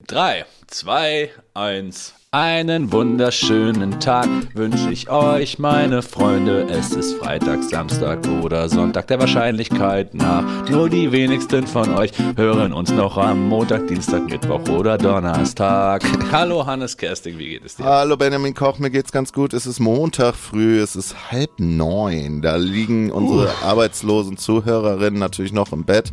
3, 2, 1. Einen wunderschönen Tag wünsche ich euch, meine Freunde. Es ist Freitag, Samstag oder Sonntag der Wahrscheinlichkeit nach. Nur die wenigsten von euch hören uns noch am Montag, Dienstag, Mittwoch oder Donnerstag. Hallo Hannes Kersting, wie geht es dir? Hallo Benjamin Koch, mir geht's ganz gut. Es ist Montag früh, es ist 8:30. Da liegen unsere arbeitslosen Zuhörerinnen natürlich noch im Bett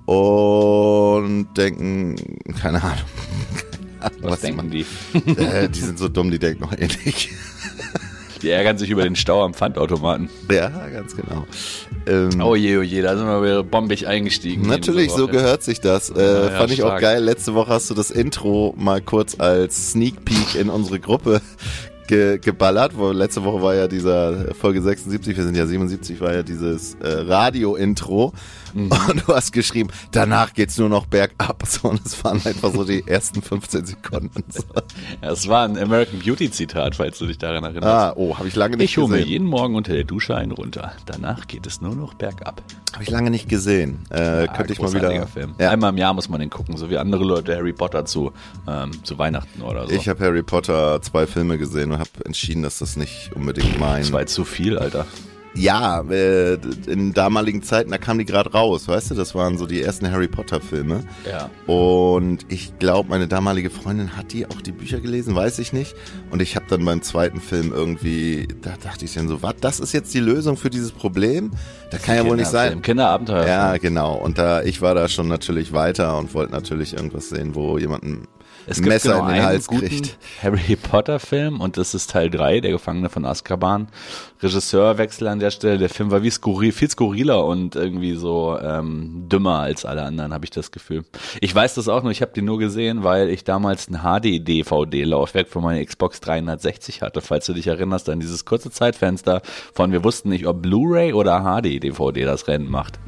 und denken, keine Ahnung. Was denken die? Die sind so dumm, die denken noch ähnlich. Die ärgern sich über den Stau am Pfandautomaten. Ja, ganz genau. Oh je, da sind wir wieder bombig eingestiegen. Natürlich, so gehört sich das. Fand ich stark. Auch geil. Letzte Woche hast du das Intro mal kurz als Sneak Peek in unsere Gruppe geballert. Letzte Woche war ja dieser Folge 76, wir sind ja 77, war ja dieses Radio-Intro. Und du hast geschrieben, danach geht's nur noch bergab. So, und es waren einfach so die ersten 15 Sekunden. So. Ja, es war ein American Beauty Zitat, falls du dich daran erinnerst. Habe ich lange nicht gesehen. Ich hole mir jeden Morgen unter der Dusche einen runter. Danach geht es nur noch bergab. Habe ich lange nicht gesehen. Könnte ich mal wieder. Film. Ja. Einmal im Jahr muss man den gucken, so wie andere Leute Harry Potter zu Weihnachten oder so. Ich habe Harry Potter 2 Filme gesehen und habe entschieden, dass das nicht unbedingt mein. Das war jetzt zu viel, Alter. Ja, in damaligen Zeiten, da kamen die gerade raus, weißt du, das waren so die ersten Harry Potter Filme. Ja. Und ich glaube, meine damalige Freundin hat die auch die Bücher gelesen, weiß ich nicht. Und ich habe dann beim zweiten Film irgendwie, da dachte ich dann so, was, das ist jetzt die Lösung für dieses Problem? Da kann ja wohl nicht sein. Kinderabenteuer. Ja, genau. Und ich war da schon natürlich weiter und wollte natürlich irgendwas sehen, wo jemand ein Messer in den Hals kriegt. Harry Potter Film, und das ist Teil 3, der Gefangene von Azkaban. Regisseurwechsel an der Stelle. Der Film war viel skurriler und irgendwie so dümmer als alle anderen, habe ich das Gefühl. Ich weiß das auch nur, ich habe den nur gesehen, weil ich damals ein HD-DVD-Laufwerk für meine Xbox 360 hatte, falls du dich erinnerst an dieses kurze Zeitfenster von, wir wussten nicht, ob Blu-ray oder HD-DVD das Rennen macht.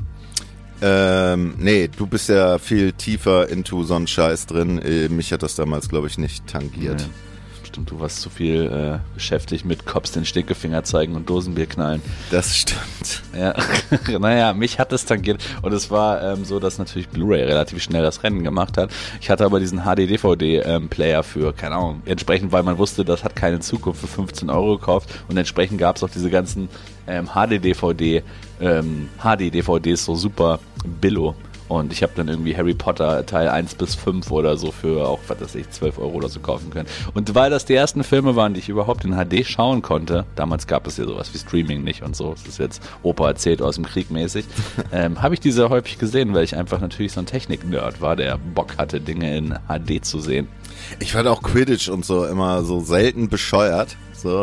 Nee, du bist ja viel tiefer into so einen Scheiß drin. Mich hat das damals, glaube ich, nicht tangiert. Nee. Stimmt, du warst zu viel beschäftigt mit Cops den Stinkefinger zeigen und Dosenbier knallen. Das stimmt. Ja, naja, mich hat es tangiert. Und es war so, dass natürlich Blu-ray relativ schnell das Rennen gemacht hat. Ich hatte aber diesen HD-DVD-Player für, keine Ahnung, entsprechend, weil man wusste, das hat keine Zukunft, für 15 € gekauft. Und entsprechend gab es auch diese ganzen HD-DVDs so super billo. Und ich habe dann irgendwie Harry Potter Teil 1 bis 5 oder so für auch, was weiß ich, 12 € oder so kaufen können. Und weil das die ersten Filme waren, die ich überhaupt in HD schauen konnte, damals gab es ja sowas wie Streaming nicht und so, das ist jetzt Opa erzählt aus dem Krieg mäßig, habe ich die sehr häufig gesehen, weil ich einfach natürlich so ein Technik-Nerd war, der Bock hatte, Dinge in HD zu sehen. Ich fand auch Quidditch und so immer so selten bescheuert.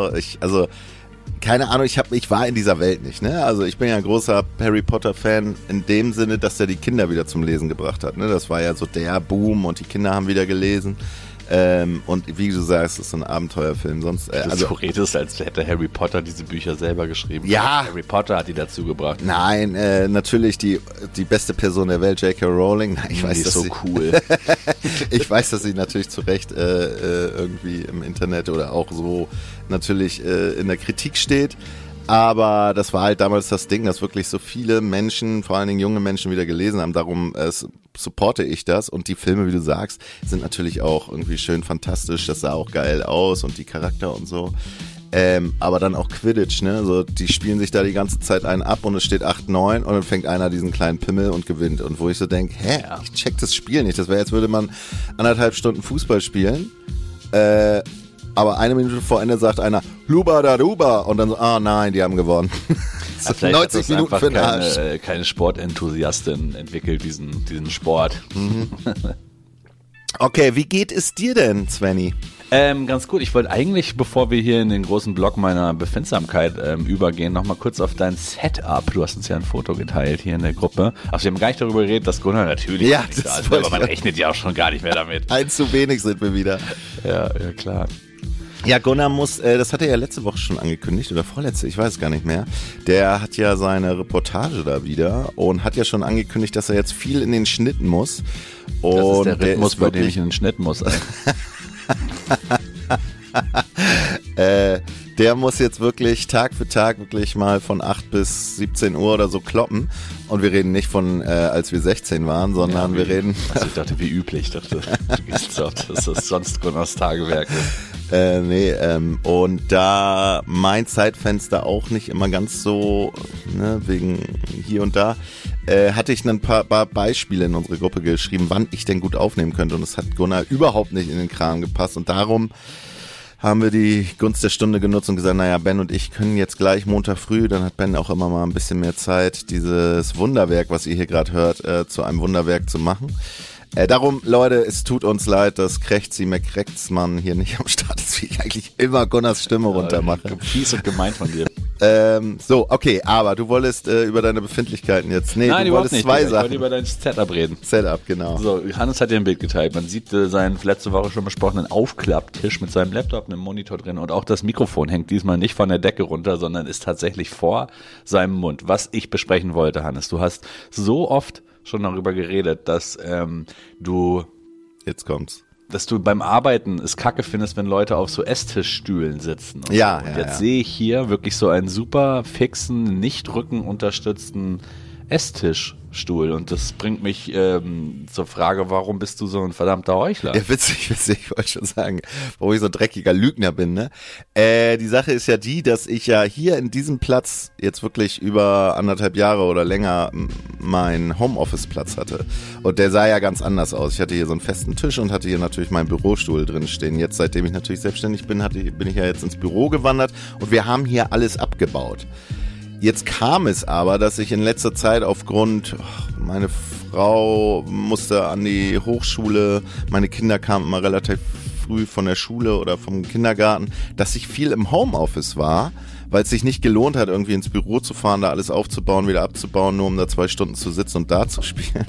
Keine Ahnung, ich war in dieser Welt nicht, ne? Also ich bin ja ein großer Harry Potter Fan in dem Sinne, dass er die Kinder wieder zum Lesen gebracht hat, ne? Das war ja so der Boom und die Kinder haben wieder gelesen. Und wie du sagst, es ist so ein Abenteuerfilm. Sonst, du redest, als hätte Harry Potter diese Bücher selber geschrieben. Ja. Harry Potter hat die dazu gebracht. Nein, natürlich die beste Person der Welt, J.K. Rowling. Nein, ich weiß, die ist so cool. Ich weiß, dass sie natürlich zu Recht irgendwie im Internet oder auch so natürlich in der Kritik steht. Aber das war halt damals das Ding, dass wirklich so viele Menschen, vor allen Dingen junge Menschen, wieder gelesen haben. Darum supporte ich das. Und die Filme, wie du sagst, sind natürlich auch irgendwie schön fantastisch. Das sah auch geil aus und die Charakter und so. Aber dann auch Quidditch, ne? So, die spielen sich da die ganze Zeit einen ab und es steht 8-9 und dann fängt einer diesen kleinen Pimmel und gewinnt. Und wo ich so denke, ich check das Spiel nicht. Das wäre, als würde man 1,5 Stunden Fußball spielen. Aber 1 Minute vor Ende sagt einer, Luba da Luba. Und dann so, nein, die haben gewonnen. 90 Minuten für den Arsch. Keine Sportenthusiastin entwickelt diesen Sport. Mhm. Okay, wie geht es dir denn, Svenny? Ganz gut. Ich wollte eigentlich, bevor wir hier in den großen Block meiner Befindsamkeit übergehen, nochmal kurz auf dein Setup. Du hast uns ja ein Foto geteilt hier in der Gruppe. Also wir haben gar nicht darüber geredet, dass Gunnar natürlich nicht da ist, aber man rechnet ja auch schon gar nicht mehr damit. Eins zu wenig sind wir wieder. Ja, klar. Ja, Gunnar muss, das hat er ja letzte Woche schon angekündigt oder vorletzte, ich weiß es gar nicht mehr. Der hat ja seine Reportage da wieder und hat ja schon angekündigt, dass er jetzt viel in den Schnitt muss. Und das ist der Rhythmus, bei dem ich in den Schnitt muss. der muss jetzt wirklich Tag für Tag wirklich mal von 8 bis 17 Uhr oder so kloppen. Und wir reden nicht von, als wir 16 waren, sondern wir reden... Also ich dachte, wie üblich. Ich dachte, du gehst auf, dass das sonst Gunnars Tagewerk ist. Und da mein Zeitfenster auch nicht immer ganz so, ne, wegen hier und da, hatte ich ein paar Beispiele in unsere Gruppe geschrieben, wann ich denn gut aufnehmen könnte. Und es hat Gunnar überhaupt nicht in den Kram gepasst. Und darum haben wir die Gunst der Stunde genutzt und gesagt, naja, Ben und ich können jetzt gleich Montag früh, dann hat Ben auch immer mal ein bisschen mehr Zeit, dieses Wunderwerk, was ihr hier gerade hört, zu einem Wunderwerk zu machen. Darum, Leute, es tut uns leid, dass Krächzi McKrechtsmann hier nicht am Start ist, wie ich eigentlich immer Gunnars Stimme runtermache. Fies und gemein von dir. So, okay, aber du wolltest über deine Befindlichkeiten jetzt. Nee, Nein, du wolltest nicht, zwei Digga. Sachen. Ich wollte über dein Setup reden. Setup, genau. So, Hannes hat dir ein Bild geteilt. Man sieht seinen letzte Woche schon besprochenen Aufklapptisch mit seinem Laptop, einem Monitor drin und auch das Mikrofon hängt diesmal nicht von der Decke runter, sondern ist tatsächlich vor seinem Mund. Was ich besprechen wollte, Hannes, du hast so oft schon darüber geredet, dass du Jetzt kommt's. dass du beim Arbeiten es kacke findest, wenn Leute auf so Esstischstühlen sitzen. Und Ja, so. ja, Und jetzt ja. sehe ich hier wirklich so einen super fixen, nicht rückenunterstützten Esstischstuhl. Und das bringt mich zur Frage, warum bist du so ein verdammter Heuchler? Ja, witzig, ich wollte schon sagen, warum ich so ein dreckiger Lügner bin, ne? Die Sache ist ja die, dass ich ja hier in diesem Platz jetzt wirklich über 1,5 Jahre oder länger meinen Homeoffice-Platz hatte. Und der sah ja ganz anders aus. Ich hatte hier so einen festen Tisch und hatte hier natürlich meinen Bürostuhl drin stehen. Jetzt, seitdem ich natürlich selbstständig bin, bin ich ja jetzt ins Büro gewandert und wir haben hier alles abgebaut. Jetzt kam es aber, dass ich in letzter Zeit aufgrund, meine Frau musste an die Hochschule, meine Kinder kamen immer relativ früh von der Schule oder vom Kindergarten, dass ich viel im Homeoffice war, weil es sich nicht gelohnt hat, irgendwie ins Büro zu fahren, da alles aufzubauen, wieder abzubauen, nur um da 2 Stunden zu sitzen und da zu spielen.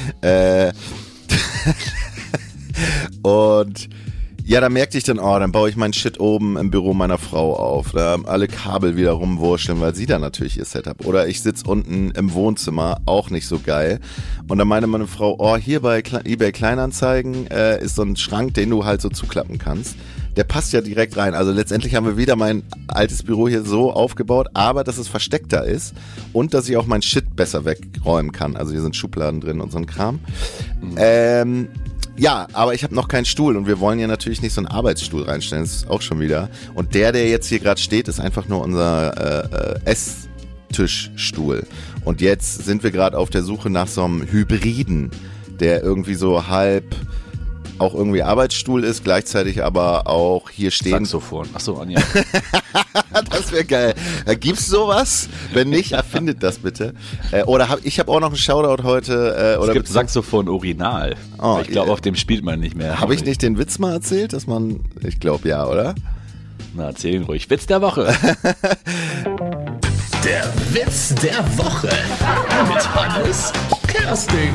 Und ja, da merkte ich dann, dann baue ich meinen Shit oben im Büro meiner Frau auf. Da alle Kabel wieder rumwurschteln, weil sie da natürlich ihr Setup. Oder ich sitze unten im Wohnzimmer, auch nicht so geil. Und dann meinte meine Frau, hier bei eBay Kleinanzeigen ist so ein Schrank, den du halt so zuklappen kannst. Der passt ja direkt rein. Also letztendlich haben wir wieder mein altes Büro hier so aufgebaut, aber dass es versteckter ist und dass ich auch mein Shit besser wegräumen kann. Also hier sind Schubladen drin und so ein Kram. Ja, aber ich habe noch keinen Stuhl und wir wollen ja natürlich nicht so einen Arbeitsstuhl reinstellen, das ist auch schon wieder. Und der jetzt hier gerade steht, ist einfach nur unser Esstischstuhl. Und jetzt sind wir gerade auf der Suche nach so einem Hybriden, der irgendwie so halb auch irgendwie Arbeitsstuhl ist, gleichzeitig aber auch hier stehen. Saxophon. Achso, Anja. Das wäre geil. Gibt's sowas? Wenn nicht, erfindet das bitte. Ich habe auch noch einen Shoutout heute. Es gibt Saxophon Original. Oh, ich glaube, auf dem spielt man nicht mehr. Habe ich nicht den Witz mal erzählt, dass man, ich glaube ja, oder? Na, erzähl ihn ruhig. Witz der Woche. Der Witz der Woche mit Hannes Kersting.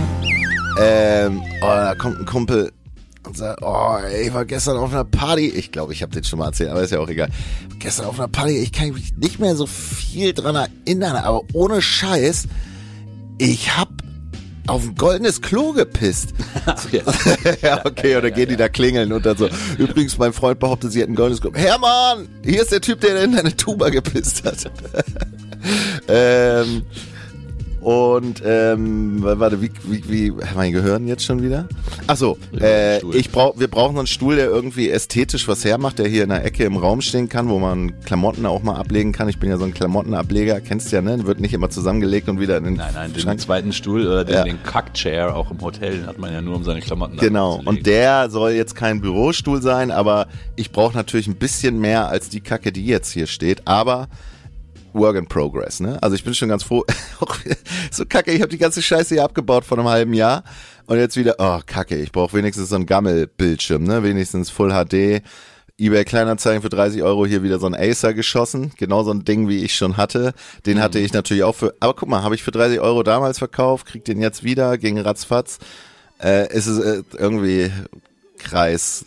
Da kommt ein Kumpel und sagt, ich war gestern auf einer Party. Ich glaube, ich habe den schon mal erzählt, aber ist ja auch egal. Gestern auf einer Party, ich kann mich nicht mehr so viel dran erinnern, aber ohne Scheiß, ich hab auf ein goldenes Klo gepisst. Ja, okay, oder gehen die da klingeln und dann so, übrigens, mein Freund behauptet, sie hätten ein goldenes Klo. Hermann, hier ist der Typ, der in deine Tuba gepisst hat. Warte, wie mein Gehirn jetzt schon wieder? Ach so, wir brauchen so einen Stuhl, der irgendwie ästhetisch was hermacht, der hier in der Ecke im Raum stehen kann, wo man Klamotten auch mal ablegen kann. Ich bin ja so ein Klamottenableger, kennst du ja, ne? Wird nicht immer zusammengelegt und wieder in den Nein, den Schrank. zweiten Stuhl oder den Kackchair auch im Hotel, den hat man ja nur, um seine Klamotten Genau, abzulegen. und der soll jetzt kein Bürostuhl sein, aber ich brauche natürlich ein bisschen mehr als die Kacke, die jetzt hier steht, aber Work in Progress, ne? Also ich bin schon ganz froh. So kacke, ich habe die ganze Scheiße hier abgebaut vor einem halben Jahr und jetzt wieder, kacke, ich brauche wenigstens so einen Gammelbildschirm, ne? Wenigstens Full HD. eBay Kleinanzeigen für 30 € hier wieder so ein Acer geschossen. Genau so ein Ding, wie ich schon hatte. Den hatte ich natürlich auch aber guck mal, habe ich für 30 € damals verkauft, krieg den jetzt wieder, ging ratzfatz. Ist es irgendwie Kreis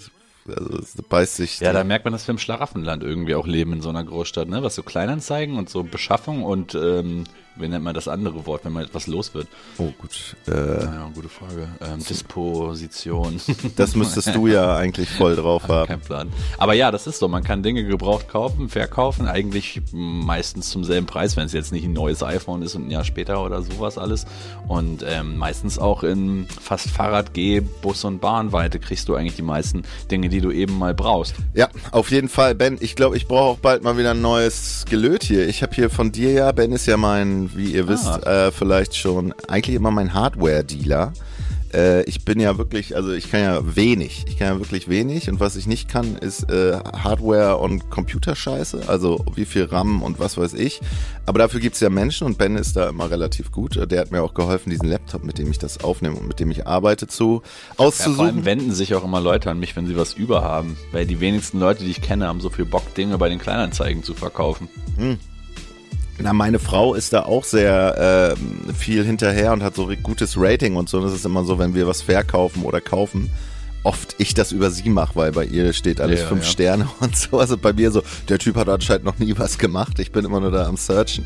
Also es beißt sich. Ja, da merkt man, dass wir im Schlaraffenland irgendwie auch leben in so einer Großstadt, ne? Was so Kleinanzeigen und so Beschaffung und wie nennt man das andere Wort, wenn mal etwas los wird? Oh, gut. Ja, gute Frage. Disposition. Das müsstest du ja eigentlich voll drauf haben. Kein Plan. Aber ja, das ist so. Man kann Dinge gebraucht kaufen, verkaufen, eigentlich meistens zum selben Preis, wenn es jetzt nicht ein neues iPhone ist und ein Jahr später oder sowas alles. Und meistens auch in fast Fahrrad-, Bus- und Bahnweite kriegst du eigentlich die meisten Dinge, die du eben mal brauchst. Ja, auf jeden Fall. Ben, ich glaube, ich brauche auch bald mal wieder ein neues Gelöt hier. Ich habe hier von dir ja, Ben ist ja mein, wie ihr wisst, vielleicht schon, eigentlich immer mein Hardware-Dealer. Ich bin ja wirklich, also ich kann ja wirklich wenig und was ich nicht kann, ist Hardware und Computerscheiße, also wie viel RAM und was weiß ich, aber dafür gibt's ja Menschen und Ben ist da immer relativ gut, der hat mir auch geholfen, diesen Laptop, mit dem ich das aufnehme und mit dem ich arbeite, auszusuchen. Ja, vor allem wenden sich auch immer Leute an mich, wenn sie was über haben, weil die wenigsten Leute, die ich kenne, haben so viel Bock, Dinge bei den Kleinanzeigen zu verkaufen. Na, meine Frau ist da auch sehr viel hinterher und hat so gutes Rating und so. Und es ist immer so, wenn wir was verkaufen oder kaufen, oft ich das über sie mache, weil bei ihr steht alles 5 Sterne und so. Also bei mir so, der Typ hat anscheinend noch nie was gemacht. Ich bin immer nur da am Searchen.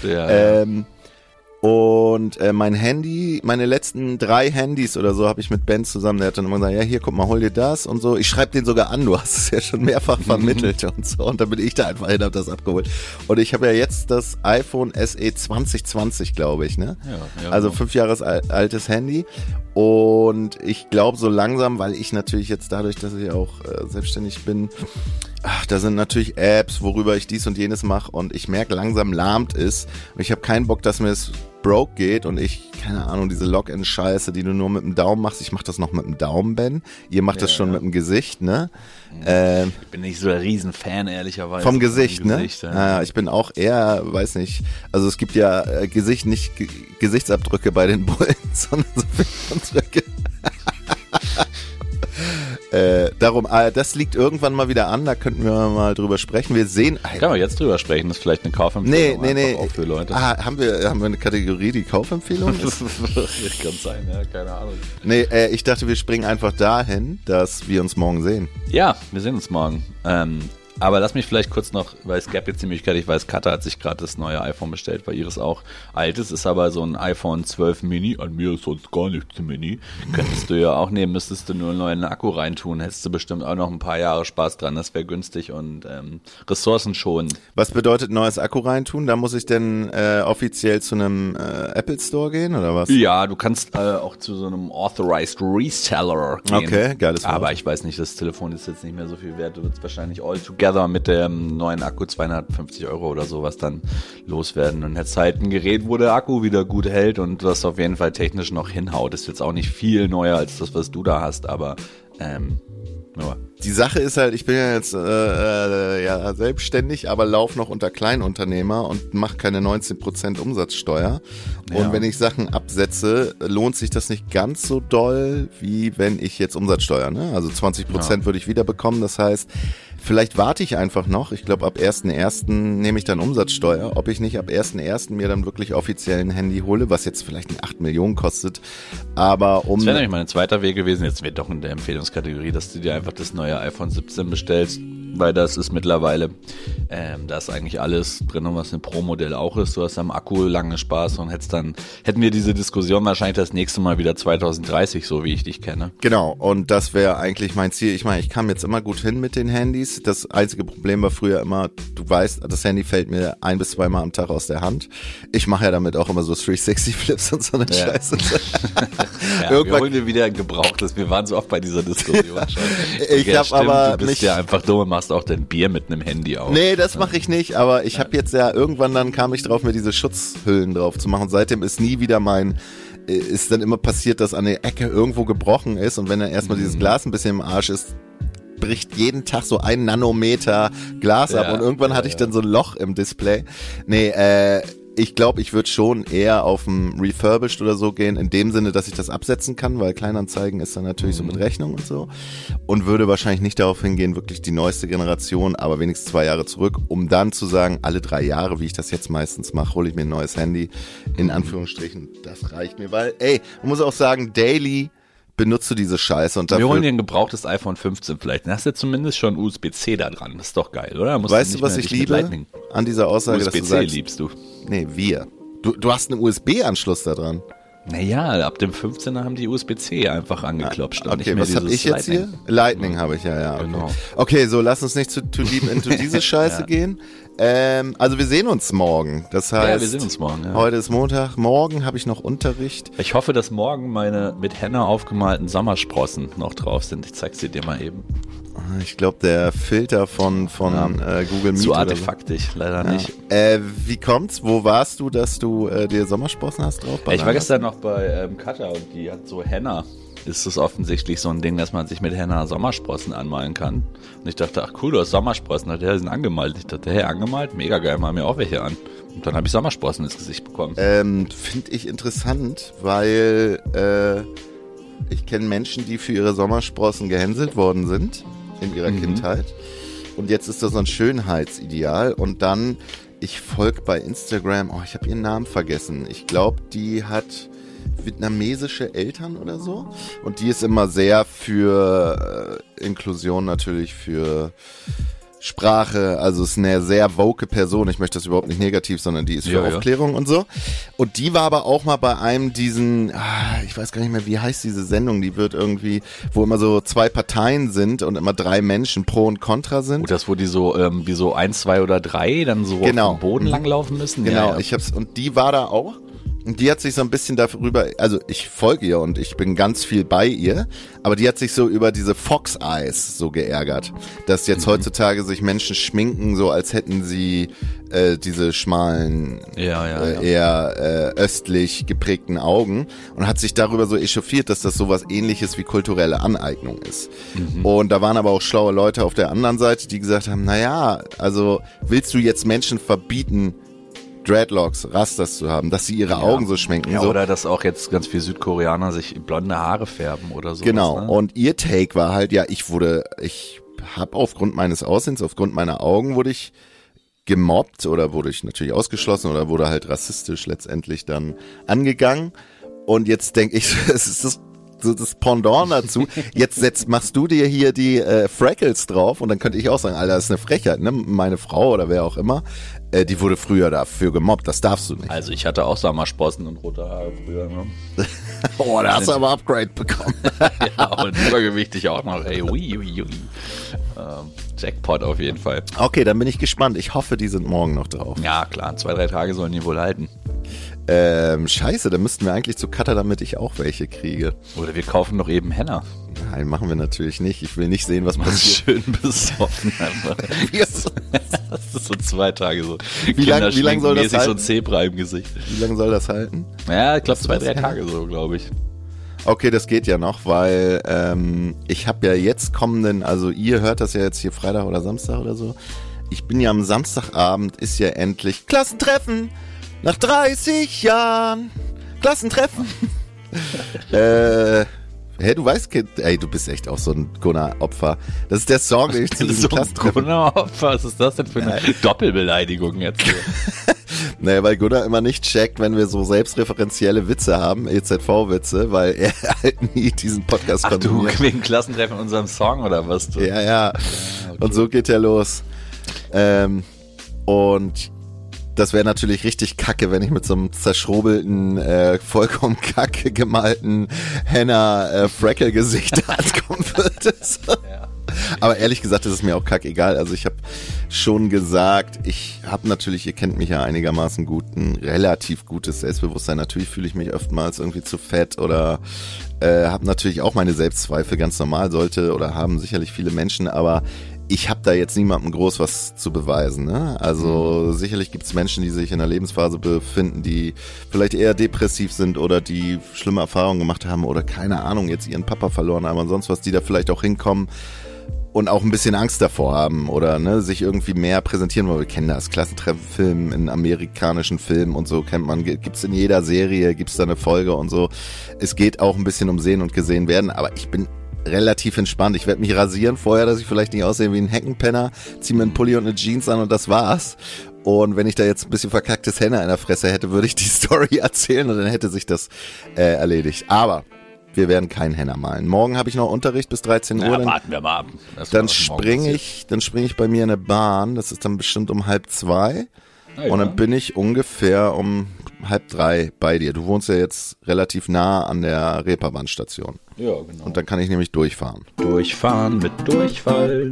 Und mein Handy, meine letzten 3 Handys oder so habe ich mit Ben zusammen, der hat dann immer gesagt, ja hier, guck mal, hol dir das und so. Ich schreibe den sogar an, du hast es ja schon mehrfach vermittelt und so. Und dann bin ich da einfach hin, hab das abgeholt. Und ich habe ja jetzt das iPhone SE 2020, glaube ich, ne? Ja, also 5 Jahre altes Handy. Und ich glaube so langsam, weil ich natürlich jetzt dadurch, dass ich auch selbstständig bin, da sind natürlich Apps, worüber ich dies und jenes mache und ich merke langsam lahmt es und ich habe keinen Bock, dass mir es broke geht und ich, keine Ahnung, diese Login-Scheiße, die du nur mit dem Daumen machst, ich mache das noch mit dem Daumen, Ben, ihr macht das schon mit dem Gesicht, ne? Ich bin nicht so ein Riesenfan, ehrlicherweise. Vom Gesicht, ne? Ja. Naja, ich bin auch eher, weiß nicht, also es gibt ja nicht Gesichtsabdrücke bei den Bullen, sondern so Fingerabdrücke. Darum, das liegt irgendwann mal wieder an, da könnten wir mal drüber sprechen. Wir sehen... Können wir jetzt drüber sprechen, das ist vielleicht eine Kaufempfehlung. Nee. Auch für Leute. Haben wir eine Kategorie, die Kaufempfehlung ist? Kann sein, ja, keine Ahnung. Nee, ich dachte, wir springen einfach dahin, dass wir uns morgen sehen. Ja, wir sehen uns morgen. Aber lass mich vielleicht kurz noch, weil es gab jetzt die Möglichkeit, ich weiß, Katha hat sich gerade das neue iPhone bestellt, weil ihres auch altes ist, aber so ein iPhone 12 Mini, an mir ist sonst gar nichts Mini, könntest du ja auch nehmen, müsstest du nur einen neuen Akku reintun, hättest du bestimmt auch noch ein paar Jahre Spaß dran, das wäre günstig und ressourcenschonend. Was bedeutet neues Akku reintun? Da muss ich denn offiziell zu einem Apple Store gehen oder was? Ja, du kannst auch zu so einem Authorized Reseller gehen. Okay, geiles Wort. Aber ich weiß nicht, das Telefon ist jetzt nicht mehr so viel wert, du wirst wahrscheinlich all together mit dem neuen Akku 250 € oder sowas dann loswerden und jetzt halt ein Gerät, wo der Akku wieder gut hält und was auf jeden Fall technisch noch hinhaut. Ist jetzt auch nicht viel neuer als das, was du da hast, aber nur. Die Sache ist halt, ich bin ja jetzt selbstständig, aber laufe noch unter Kleinunternehmer und mache keine 19% Umsatzsteuer. Ja. Und wenn ich Sachen absetze, lohnt sich das nicht ganz so doll, wie wenn ich jetzt Umsatzsteuer, ne? Also 20% würde ich wieder bekommen. Das heißt, vielleicht warte ich einfach noch. Ich glaube, ab 1.1. nehme ich dann Umsatzsteuer. Ob ich nicht ab 1.1. mir dann wirklich offiziell ein Handy hole, was jetzt vielleicht nicht 8 Millionen kostet. Aber das wäre nämlich mein zweiter Weg gewesen. Jetzt wird doch in der Empfehlungskategorie, dass du dir einfach das neue iPhone 17 bestellst, weil das ist mittlerweile, da ist eigentlich alles drin, was ein Pro-Modell auch ist. Du hast am Akku lange Spaß und hätten wir diese Diskussion wahrscheinlich das nächste Mal wieder 2030, so wie ich dich kenne. Genau, und das wäre eigentlich mein Ziel. Ich meine, ich kam jetzt immer gut hin mit den Handys. Das einzige Problem war früher immer, du weißt, das Handy fällt mir 1 bis 2 Mal am Tag aus der Hand. Ich mache ja damit auch immer so 360-Flips und so eine Scheiße. Ja, wir holen dir wieder ein Gebrauchtes. Wir waren so oft bei dieser Diskussion schon. Ich habe aber du bist ja einfach dumm und machst auch dein Bier mit einem Handy auf. Nee, das mache ich nicht, aber ich habe jetzt ja irgendwann dann kam ich drauf, mir diese Schutzhüllen drauf zu machen. Seitdem ist nie wieder ist dann immer passiert, dass an der Ecke irgendwo gebrochen ist und wenn dann erstmal dieses Glas ein bisschen im Arsch ist, bricht jeden Tag so 1 Nanometer Glas ab und irgendwann hatte ich dann so ein Loch im Display. Nee, ich glaube, ich würde schon eher auf ein Refurbished oder so gehen, in dem Sinne, dass ich das absetzen kann, weil Kleinanzeigen ist dann natürlich so mit Rechnung und so. Und würde wahrscheinlich nicht darauf hingehen, wirklich die neueste Generation, aber wenigstens 2 Jahre zurück, um dann zu sagen, alle 3 Jahre, wie ich das jetzt meistens mache, hole ich mir ein neues Handy, in Anführungsstrichen, das reicht mir, weil, man muss auch sagen, Daily benutzt du diese Scheiße und Wir dafür... holen dir ein gebrauchtes iPhone 15 vielleicht. Dann hast du zumindest schon USB-C da dran. Das ist doch geil, oder? Weißt du, was ich liebe an dieser Aussage, dass du USB-C sagst... liebst du. Nee, wir. Du hast einen USB-Anschluss da dran. Naja, ab dem 15er haben die USB-C einfach angeklopft. Okay, was habe ich jetzt hier? Lightning habe ich, ja. Okay. Genau. Okay, so, lass uns nicht zu deep into diese Scheiße gehen. Also wir sehen uns morgen. Das heißt, Ja, wir sehen uns morgen. Ja. Heute ist Montag. Morgen habe ich noch Unterricht. Ich hoffe, dass morgen meine mit Henna aufgemalten Sommersprossen noch drauf sind. Ich zeig sie dir mal eben. Ich glaube, der Filter von Google Meet. Zu oder artefaktig, leider nicht. Wie kommt's? Wo warst du, dass du dir Sommersprossen hast drauf? Ich war gestern noch bei Katja und die hat so Henna. Ist es offensichtlich so ein Ding, dass man sich mit Henna Sommersprossen anmalen kann. Und ich dachte, ach cool, du hast Sommersprossen. Die sind angemalt. Ich dachte, hey, angemalt? Mega geil, mal mir auch welche an. Und dann habe ich Sommersprossen ins Gesicht bekommen. Finde ich interessant, weil ich kenne Menschen, die für ihre Sommersprossen gehänselt worden sind in ihrer Kindheit. Und jetzt ist das so ein Schönheitsideal. Und dann, ich folge bei Instagram, ich habe ihren Namen vergessen. Ich glaube, die hat vietnamesische Eltern oder so. Und die ist immer sehr für Inklusion natürlich, für Sprache, also ist eine sehr woke Person, ich möchte das überhaupt nicht negativ, sondern die ist für Aufklärung und so. Und die war aber auch mal bei einem diesen, ich weiß gar nicht mehr, wie heißt diese Sendung, die wird irgendwie, wo immer so 2 Parteien sind und immer 3 Menschen pro und contra sind. Oh, das, wo die so, wie so 1, 2 oder 3 dann so auf dem Boden langlaufen müssen? Genau, und die war da auch. Und die hat sich so ein bisschen darüber, also ich folge ihr und ich bin ganz viel bei ihr, aber die hat sich so über diese Fox Eyes so geärgert, dass jetzt heutzutage sich Menschen schminken, so als hätten sie diese schmalen, eher östlich geprägten Augen und hat sich darüber so echauffiert, dass das sowas Ähnliches wie kulturelle Aneignung ist. Und da waren aber auch schlaue Leute auf der anderen Seite, die gesagt haben, naja, also willst du jetzt Menschen verbieten, Dreadlocks, Rastas zu haben, dass sie ihre Augen so schminken. Ja, so. Oder dass auch jetzt ganz viele Südkoreaner sich blonde Haare färben oder so. Genau, ne? Und ihr Take war halt, ich habe aufgrund meines Aussehens, aufgrund meiner Augen wurde ich gemobbt oder wurde ich natürlich ausgeschlossen oder wurde halt rassistisch letztendlich dann angegangen. Und jetzt denke ich, es ist das Pendant dazu. Jetzt machst du dir hier die Freckles drauf und dann könnte ich auch sagen, Alter, das ist eine Frechheit, ne? Meine Frau oder wer auch immer, die wurde früher dafür gemobbt, das darfst du nicht. Also ich hatte auch Sommersprossen und rote Haare früher, ne? Da hast du aber Upgrade bekommen. Ja, und übergewichtig auch noch, ey, ui. Jackpot auf jeden Fall. Okay, dann bin ich gespannt. Ich hoffe, die sind morgen noch drauf. Ja, klar, 2-3 Tage sollen die wohl halten. Scheiße, dann müssten wir eigentlich zu Cutter, damit ich auch welche kriege. Oder wir kaufen doch eben Henna. Nein, machen wir natürlich nicht. Ich will nicht sehen, was passiert. Schön besoffen einfach. Das ist so 2 Tage so. Wie lang soll das halten? So ein Zebra im Gesicht. Wie lange soll das halten? Ja, ich glaube 2-3 Tage so, glaube ich. Okay, das geht ja noch, weil ich habe ja jetzt kommenden, also ihr hört das ja jetzt hier Freitag oder Samstag oder so. Ich bin ja am Samstagabend, ist ja endlich Klassentreffen. Nach 30 Jahren Klassentreffen. Du weißt, ey, du bist echt auch so ein Gunnar-Opfer. Das ist der Song, den ich zu diesem Klassentreffen... Gunnar-Opfer, was ist das denn für eine Doppelbeleidigung jetzt hier? Naja, weil Gunnar immer nicht checkt, wenn wir so selbstreferenzielle Witze haben, EZV-Witze, weil er halt nie diesen Podcast konsumiert. Ach du, wegen Klassentreffen in unserem Song oder was? Du? Ja. Okay. Und so geht er los. Und das wäre natürlich richtig kacke, wenn ich mit so einem zerschrobelten, vollkommen kacke gemalten Henna-Freckle-Gesicht ankommen würde. So. Ja. Aber ehrlich gesagt ist es mir auch kackegal. Also ich habe schon gesagt, ich habe natürlich, ihr kennt mich ja einigermaßen relativ gutes Selbstbewusstsein. Natürlich fühle ich mich oftmals irgendwie zu fett oder habe natürlich auch meine Selbstzweifel, ganz normal sollte oder haben sicherlich viele Menschen, aber ich habe da jetzt niemandem groß was zu beweisen. Ne? Also sicherlich gibt es Menschen, die sich in einer Lebensphase befinden, die vielleicht eher depressiv sind oder die schlimme Erfahrungen gemacht haben oder keine Ahnung, jetzt ihren Papa verloren haben und sonst was, die da vielleicht auch hinkommen und auch ein bisschen Angst davor haben oder ne, sich irgendwie mehr präsentieren wollen. Wir kennen das, Klassentreffenfilm in amerikanischen Filmen und so kennt man, gibt's in jeder Serie, gibt's da eine Folge und so. Es geht auch ein bisschen um Sehen und Gesehen werden, aber ich bin relativ entspannt. Ich werde mich rasieren vorher, dass ich vielleicht nicht aussehe wie ein Heckenpenner, ziehe mir einen Pulli und eine Jeans an und das war's. Und wenn ich da jetzt ein bisschen verkacktes Henna in der Fresse hätte, würde ich die Story erzählen und dann hätte sich das erledigt. Aber wir werden keinen Henna malen. Morgen habe ich noch Unterricht bis 13 Uhr. Ja, Dann, warten wir mal ab. dann springe ich bei mir in eine Bahn. Das ist dann bestimmt um 1:30. Ja. Und dann bin ich ungefähr um 2:30 bei dir. Du wohnst ja jetzt relativ nah an der Reeperbahnstation. Ja, genau. Und dann kann ich nämlich durchfahren. Durchfahren mit Durchfall.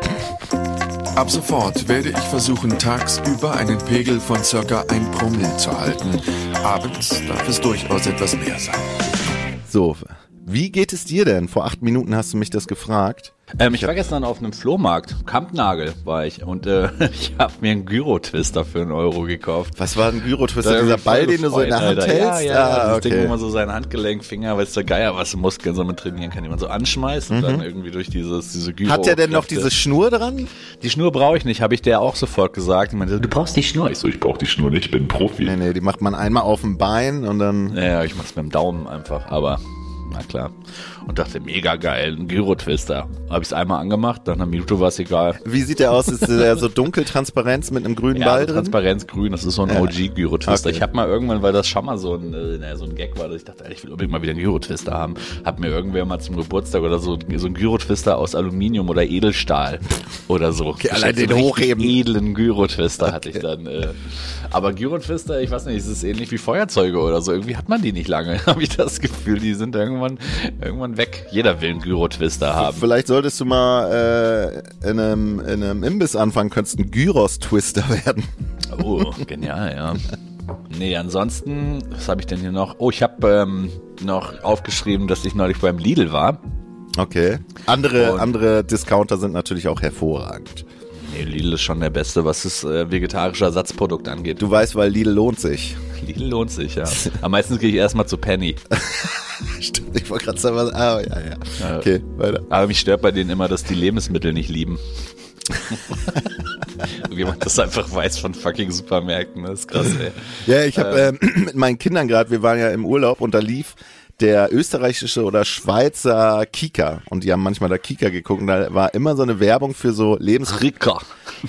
Ab sofort werde ich versuchen, tagsüber einen Pegel von ca. 1 Promille zu halten. Abends darf es durchaus etwas mehr sein. So, wie geht es dir denn? Vor 8 Minuten hast du mich das gefragt. Ich war gestern auf einem Flohmarkt, Kampnagel war ich und ich habe mir einen Gyro-Twister für 1 Euro gekauft. Was war ein Gyro-Twister? Dieser Ball, den du so in der Hand Alter. hältst? Ja, das okay. Ding, wo man so sein Handgelenk, Finger, weiß der Geier, was Muskeln so mit trainieren kann, die man so anschmeißt und dann irgendwie durch diese Gyro. Hat der denn noch diese Schnur dran? Die Schnur brauche ich nicht, habe ich der auch sofort gesagt. Ich meinte, du brauchst die Schnur. Ich so, ich brauche die Schnur nicht, ich bin Profi. Nee, die macht man einmal auf dem Bein und dann... Ja, ich mach's mit dem Daumen einfach, aber na klar. Und dachte, mega geil, ein Gyro-Twister. Habe ich es einmal angemacht, nach einer Minute war es egal. Wie sieht der aus? Ist der so dunkel transparent mit einem grünen Ja, Ball so drin? Transparenzgrün, das ist so ein OG-Gyro-Twister. Okay. Ich habe mal irgendwann, weil das schon mal so ein Gag war, dass ich dachte, ich will unbedingt mal wieder einen Gyro-Twister haben, hat mir irgendwer mal zum Geburtstag oder so ein Gyro-Twister aus Aluminium oder Edelstahl oder so. Okay, allein So den einen richtig hochheben. edlen Gyro-Twister hatte ich dann. Aber Gyro-Twister, ich weiß nicht, es ist ähnlich wie Feuerzeuge oder so. Irgendwie hat man die nicht lange, habe ich das Gefühl. Die sind irgendwann weg. Jeder will einen Gyro-Twister haben. Vielleicht solltest du mal in einem Imbiss anfangen, könntest ein Gyros-Twister werden. Oh, genial, ja. Nee, ansonsten, was habe ich denn hier noch? Oh, ich habe noch aufgeschrieben, dass ich neulich beim Lidl war. Okay. Andere Discounter sind natürlich auch hervorragend. Nee, Lidl ist schon der Beste, was das vegetarische Ersatzprodukt angeht. Du weißt, weil Lidl lohnt sich. Lidl lohnt sich, ja. Am meisten gehe ich erstmal zu Penny. Stimmt, ich wollte gerade sagen, ja. Okay, weiter. Aber mich stört bei denen immer, dass die Lebensmittel nicht lieben. Wie man das einfach weiß von fucking Supermärkten, das ist krass, ey. Ja, ich habe mit meinen Kindern gerade, wir waren ja im Urlaub und da lief der österreichische oder Schweizer Kika und die haben manchmal da Kika geguckt und da war immer so eine Werbung für so Ricker.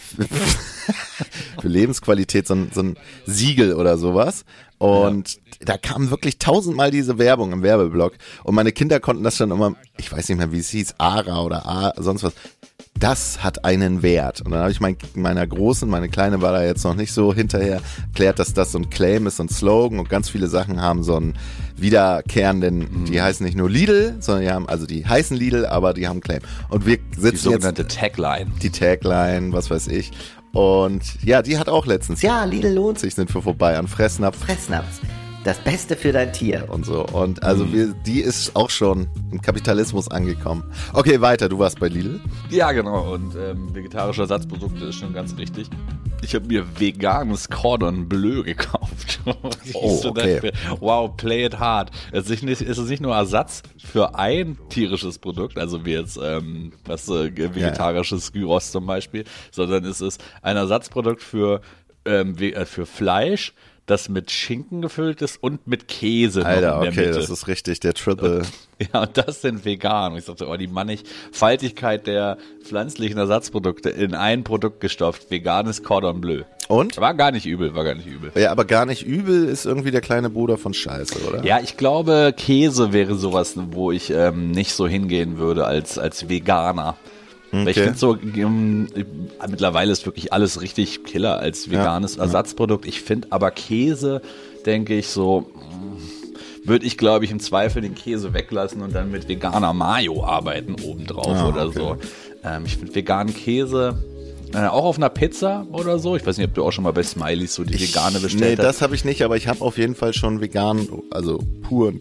für Lebensqualität, so ein Siegel oder sowas. Und da kam wirklich 1000-mal diese Werbung im Werbeblock. Und meine Kinder konnten das schon immer, ich weiß nicht mehr, wie es hieß, ARA oder sonst was. Das hat einen Wert. Und dann habe ich meiner Großen, meine Kleine war da jetzt noch nicht so hinterher, erklärt, dass das so ein Claim ist, so ein Slogan und ganz viele Sachen haben so einen wiederkehrenden, die heißen nicht nur Lidl, sondern die heißen Lidl, aber die haben einen Claim. Und wir sitzen Die sogenannte Tagline. Die Tagline, was weiß ich. Und ja, die hat auch letztens, ja, Lidl lohnt sich, sind wir vorbei an Fressnapf. Das Beste für dein Tier und so. Und also die ist auch schon im Kapitalismus angekommen. Okay, weiter, du warst bei Lidl. Ja, genau. Und vegetarische Ersatzprodukte ist schon ganz richtig. Ich habe mir veganes Cordon Bleu gekauft. Oh, okay. Dachte, wow, play it hard. Es ist nicht nur Ersatz für ein tierisches Produkt, also wie jetzt vegetarisches Gyros zum Beispiel, sondern es ist ein Ersatzprodukt für Fleisch, das mit Schinken gefüllt ist und mit Käse Alter, noch in der okay, Mitte. das ist richtig, der Triple. Ja, und das sind vegan. Und ich dachte, die Mannigfaltigkeit der pflanzlichen Ersatzprodukte in ein Produkt gestopft. Veganes Cordon Bleu. Und? War gar nicht übel. Ja, aber gar nicht übel ist irgendwie der kleine Bruder von Scheiße, oder? Ja, ich glaube, Käse wäre sowas, wo ich nicht so hingehen würde als Veganer. Okay. Weil ich finde so, mittlerweile ist wirklich alles richtig Killer als veganes Ersatzprodukt. Ich finde aber Käse, denke ich so, würde ich glaube ich im Zweifel den Käse weglassen und dann mit veganer Mayo arbeiten obendrauf oder so. Ich finde veganen Käse, auch auf einer Pizza oder so. Ich weiß nicht, ob du auch schon mal bei Smileys so die vegane bestellt hast. Nee, das habe ich nicht, aber ich habe auf jeden Fall schon vegan, also puren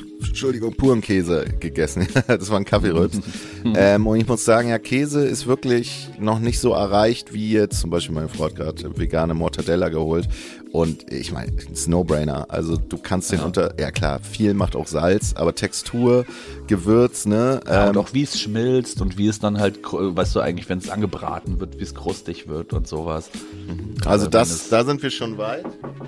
Käse gegessen. Das war ein Kaffeerülps. Und ich muss sagen, ja, Käse ist wirklich noch nicht so erreicht, wie jetzt zum Beispiel meine Frau hat gerade vegane Mortadella geholt. Und ich meine, es ist No-Brainer. Also du kannst den ja klar, viel macht auch Salz, aber Textur, Gewürz, ne? Und auch wie es schmilzt und wie es dann halt, weißt du eigentlich, wenn es angebraten wird, wie es krustig wird und sowas. Also da sind wir schon weit.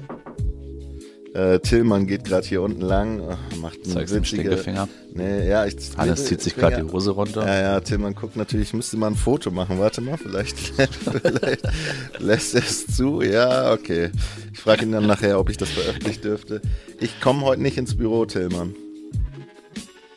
Tillmann geht gerade hier unten lang, macht einen Stinkefinger. Nee, ja, Hannes zieht sich gerade die Hose runter. Ja, Tillmann guckt natürlich, ich müsste mal ein Foto machen. Warte mal, vielleicht lässt er es zu. Ja, okay. Ich frage ihn dann nachher, ob ich das veröffentlichen dürfte. Ich komme heute nicht ins Büro, Tillmann.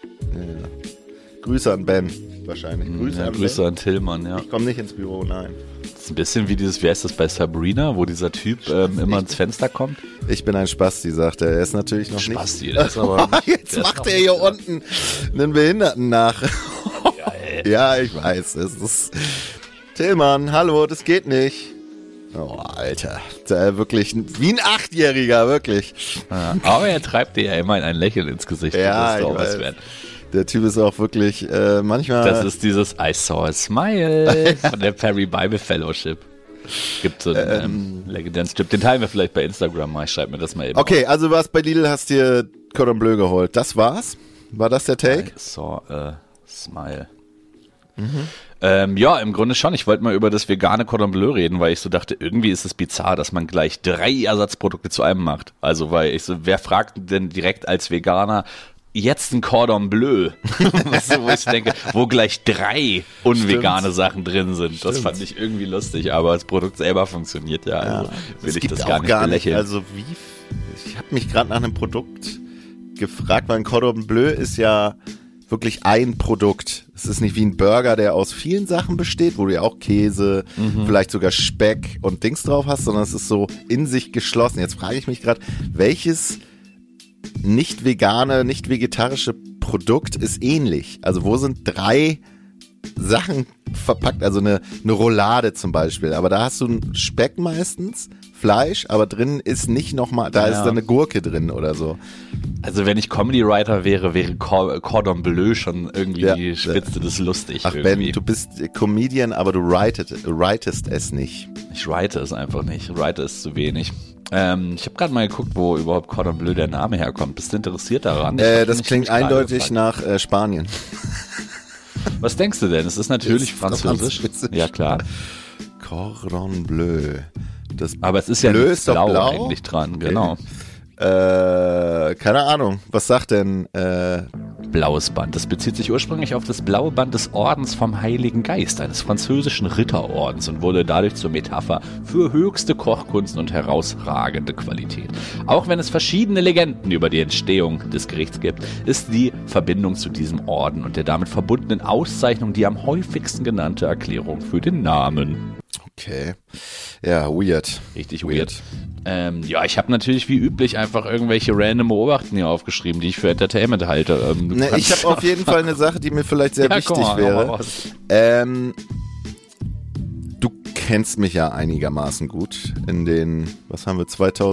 Grüße an Ben, wahrscheinlich. Grüße an Tillmann, ja. Ich komme nicht ins Büro, nein. Das ist ein bisschen wie dieses, wie heißt das bei Sabrina, wo dieser Typ immer ans Fenster kommt. Ich bin ein Spasti, sagt er. Er ist natürlich noch Spasti, nicht. der ist aber... Jetzt macht er hier unten einen Behinderten nach. Ja, ich weiß. Es ist Tillmann, hallo, das geht nicht. Oh, Alter. Wirklich wie ein 8-Jähriger, wirklich. Ja, aber er treibt dir ja immerhin ein Lächeln ins Gesicht. Ja, das ist ich auch was weiß. wert. Der Typ ist auch wirklich manchmal... Das ist dieses I saw a smile von der Perry Bible Fellowship. Gibt so einen legendären Strip. Den teilen wir vielleicht bei Instagram mal. Ich schreibe mir das mal eben Okay, also du warst bei Lidl, hast dir Cordon Bleu geholt. Das war's? War das der Take? I saw a smile. Ja, im Grunde schon. Ich wollte mal über das vegane Cordon Bleu reden, weil ich so dachte, irgendwie ist es bizarr, dass man gleich 3 Ersatzprodukte zu einem macht. Also, weil ich so, wer fragt denn direkt als Veganer, jetzt ein Cordon Bleu? So, wo ich denke, wo gleich 3 unvegane Sachen drin sind. Das fand ich irgendwie lustig, aber das Produkt selber funktioniert ja. Also will ich das gar nicht belächeln. Also ich habe mich gerade nach einem Produkt gefragt, weil ein Cordon Bleu ist ja wirklich ein Produkt. Es ist nicht wie ein Burger, der aus vielen Sachen besteht, wo du ja auch Käse, vielleicht sogar Speck und Dings drauf hast, sondern es ist so in sich geschlossen. Jetzt frage ich mich gerade, welches nicht vegane, nicht vegetarische Produkt ist ähnlich? Also wo sind 3 Sachen verpackt? Also eine Roulade zum Beispiel, aber da hast du einen Speck meistens, Fleisch, aber drin ist nicht nochmal, da ist dann eine Gurke drin oder so. Also wenn ich Comedy-Writer wäre Cordon Bleu schon irgendwie Spitze des lustig. Ach irgendwie. Ben, du bist Comedian, aber du writest es nicht. Ich write es einfach nicht. Write es zu wenig. Ich habe gerade mal geguckt, wo überhaupt Cordon Bleu der Name herkommt. Bist du interessiert daran? Das klingt eindeutig nach Spanien. Was denkst du denn? Es ist natürlich französisch. Ja, klar. Cordon Bleu. Aber es ist ja Bleu nicht blau eigentlich dran, okay. genau. Keine Ahnung. Was sagt denn Blaues Band. Das bezieht sich ursprünglich auf das blaue Band des Ordens vom Heiligen Geist, eines französischen Ritterordens, und wurde dadurch zur Metapher für höchste Kochkunst und herausragende Qualität. Auch wenn es verschiedene Legenden über die Entstehung des Gerichts gibt, ist die Verbindung zu diesem Orden und der damit verbundenen Auszeichnung die am häufigsten genannte Erklärung für den Namen. Okay. Ja, weird. Richtig weird. Ja, ich habe natürlich wie üblich einfach irgendwelche random Beobachtungen hier aufgeschrieben, die ich für Entertainment halte. Ich habe auf jeden Fall eine Sache, die mir vielleicht sehr wichtig wäre. Du kennst mich ja einigermaßen gut in den, was haben wir,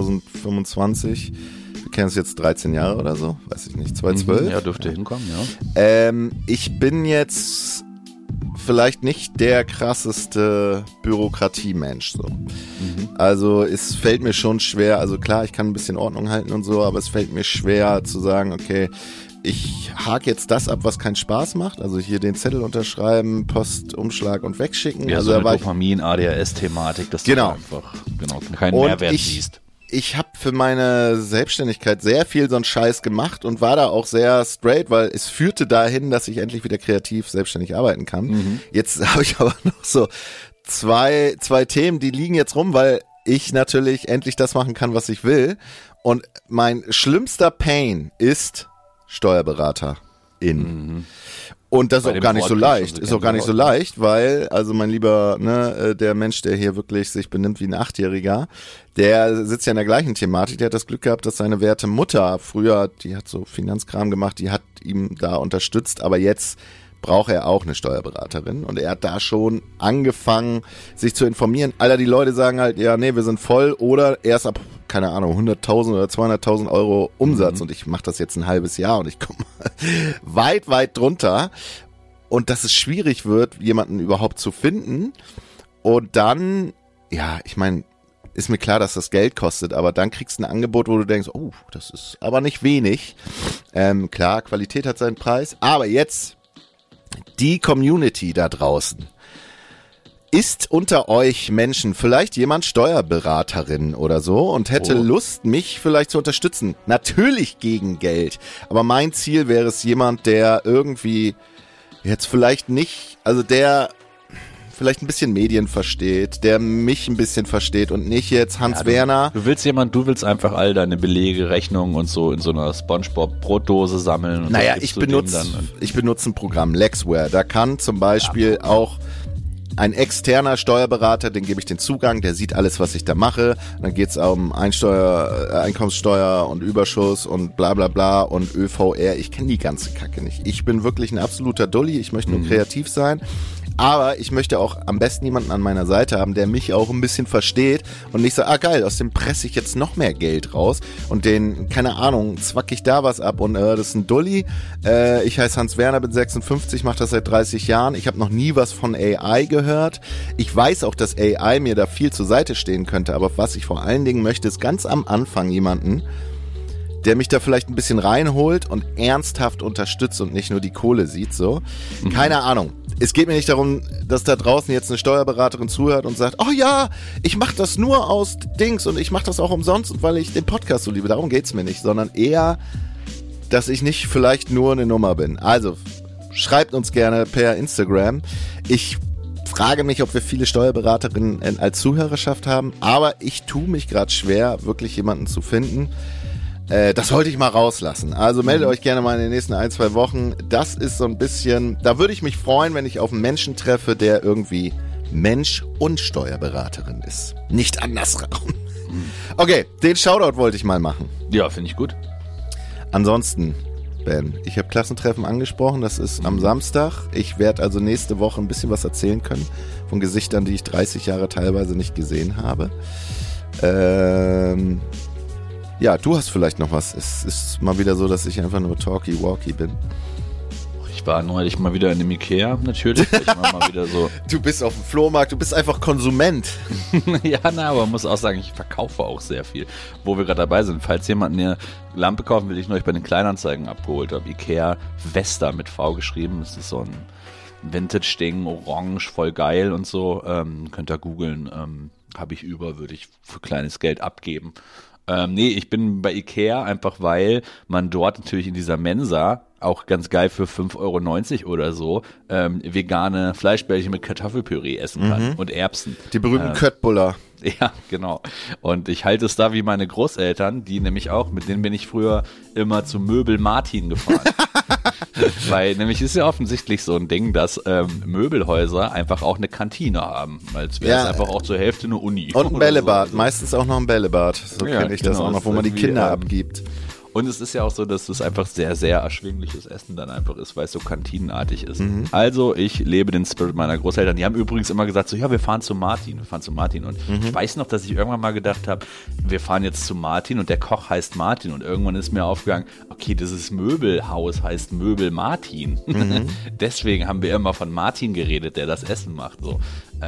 2025? Du kennst jetzt 13 Jahre oder so, weiß ich nicht, 2012? Ja, dürfte hinkommen, ja. Ich bin jetzt vielleicht nicht der krasseste Bürokratiemensch, so. Also es fällt mir schon schwer, also klar, ich kann ein bisschen Ordnung halten und so, aber es fällt mir schwer zu sagen, okay, ich hake jetzt das ab, was keinen Spaß macht, also hier den Zettel unterschreiben, Post, Umschlag und wegschicken. Ja, also so eine Dopamin-ADHS-Thematik, dass du einfach keinen Mehrwert siehst. Ich habe für meine Selbstständigkeit sehr viel so einen Scheiß gemacht und war da auch sehr straight, weil es führte dahin, dass ich endlich wieder kreativ selbstständig arbeiten kann. Jetzt habe ich aber noch so zwei Themen, die liegen jetzt rum, weil ich natürlich endlich das machen kann, was ich will. Und mein schlimmster Pain ist Steuerberaterin. Und das ist auch gar nicht so leicht. Ist auch gar nicht so leicht, weil, also mein lieber, der Mensch, der hier wirklich sich benimmt wie ein 8-Jähriger, der sitzt ja in der gleichen Thematik. Der hat das Glück gehabt, dass seine werte Mutter früher, die hat so Finanzkram gemacht, die hat ihm da unterstützt, aber jetzt braucht er auch eine Steuerberaterin. Und er hat da schon angefangen, sich zu informieren. Alter, die Leute sagen halt, ja, nee, wir sind voll oder erst ab, keine Ahnung, 100.000 oder 200.000 Euro Umsatz. Und ich mache das jetzt ein halbes Jahr und ich komme weit, weit drunter. Und dass es schwierig wird, jemanden überhaupt zu finden. Und dann, ja, ich meine, ist mir klar, dass das Geld kostet, aber dann kriegst du ein Angebot, wo du denkst, oh, das ist aber nicht wenig. Klar, Qualität hat seinen Preis. Aber jetzt die Community da draußen. Ist unter euch Menschen vielleicht jemand Steuerberaterin oder so und hätte Lust, mich vielleicht zu unterstützen? Natürlich gegen Geld. Aber mein Ziel wäre es jemand, der irgendwie jetzt vielleicht nicht, also der vielleicht ein bisschen Medien versteht, der mich ein bisschen versteht und nicht jetzt Hans Werner. Du willst einfach all deine Belege, Rechnungen und so in so einer SpongeBob-Brotdose sammeln. Und naja, ich benutze ein Programm, Lexware. Da kann zum Beispiel auch ein externer Steuerberater, den gebe ich den Zugang, der sieht alles, was ich da mache. Dann geht's um Einkommenssteuer und Überschuss und bla bla bla und ÖVR. Ich kenne die ganze Kacke nicht. Ich bin wirklich ein absoluter Dulli. Ich möchte nur kreativ sein. Aber ich möchte auch am besten jemanden an meiner Seite haben, der mich auch ein bisschen versteht und nicht so, geil, aus dem presse ich jetzt noch mehr Geld raus und den, keine Ahnung, zwack ich da was ab und das ist ein Dulli. Ich heiße Hans Werner, bin 56, mache das seit 30 Jahren. Ich habe noch nie was von AI gehört. Ich weiß auch, dass AI mir da viel zur Seite stehen könnte, aber was ich vor allen Dingen möchte, ist ganz am Anfang jemanden, der mich da vielleicht ein bisschen reinholt und ernsthaft unterstützt und nicht nur die Kohle sieht, so. Keine Ahnung. Es geht mir nicht darum, dass da draußen jetzt eine Steuerberaterin zuhört und sagt, oh ja, ich mache das nur aus Dings und ich mache das auch umsonst und weil ich den Podcast so liebe. Darum geht's mir nicht, sondern eher, dass ich nicht vielleicht nur eine Nummer bin. Also, schreibt uns gerne per Instagram. Ich frage mich, ob wir viele Steuerberaterinnen als Zuhörerschaft haben, aber ich tue mich gerade schwer, wirklich jemanden zu finden. Das wollte ich mal rauslassen. Also meldet euch gerne mal in den nächsten 1-2 Wochen. Das ist so ein bisschen, da würde ich mich freuen, wenn ich auf einen Menschen treffe, der irgendwie Mensch und Steuerberaterin ist. Nicht andersrum. Okay, den Shoutout wollte ich mal machen. Ja, finde ich gut. Ansonsten, Ben, ich habe Klassentreffen angesprochen. Das ist am Samstag. Ich werde also nächste Woche ein bisschen was erzählen können von Gesichtern, die ich 30 Jahre teilweise nicht gesehen habe. Ja, du hast vielleicht noch was. Es ist mal wieder so, dass ich einfach nur Talkie-Walkie bin. Ich war neulich mal wieder in dem Ikea, natürlich. Ich war mal wieder so. Du bist auf dem Flohmarkt, du bist einfach Konsument. Ja, aber man muss auch sagen, ich verkaufe auch sehr viel. Wo wir gerade dabei sind, falls jemand eine Lampe kaufen will, die ich neulich bei den Kleinanzeigen abgeholt habe. Ikea Vesta mit V geschrieben. Das ist so ein Vintage-Ding, orange, voll geil und so. Könnt ihr googeln. Habe ich würde ich für kleines Geld abgeben. Nee, ich bin bei Ikea einfach, weil man dort natürlich in dieser Mensa auch ganz geil für 5,90 € oder so vegane Fleischbällchen mit Kartoffelpüree essen kann und Erbsen. Die berühmten Köttbullar. Ja, genau. Und ich halte es da wie meine Großeltern, die nämlich auch, mit denen bin ich früher immer zu Möbel Martin gefahren. Weil nämlich ist ja offensichtlich so ein Ding, dass Möbelhäuser einfach auch eine Kantine haben. Als wäre es einfach auch zur Hälfte eine Uni. Und ein Bällebad, so. Meistens auch noch ein Bällebad. So kenne ich das auch noch, wo man die Kinder abgibt. Und es ist ja auch so, dass es einfach sehr, sehr erschwingliches Essen dann einfach ist, weil es so kantinenartig ist. Also ich lebe den Spirit meiner Großeltern. Die haben übrigens immer gesagt so, ja, wir fahren zu Martin. Und ich weiß noch, dass ich irgendwann mal gedacht habe, wir fahren jetzt zu Martin und der Koch heißt Martin. Und irgendwann ist mir aufgegangen, okay, dieses Möbelhaus heißt Möbel Martin. Deswegen haben wir immer von Martin geredet, der das Essen macht. So.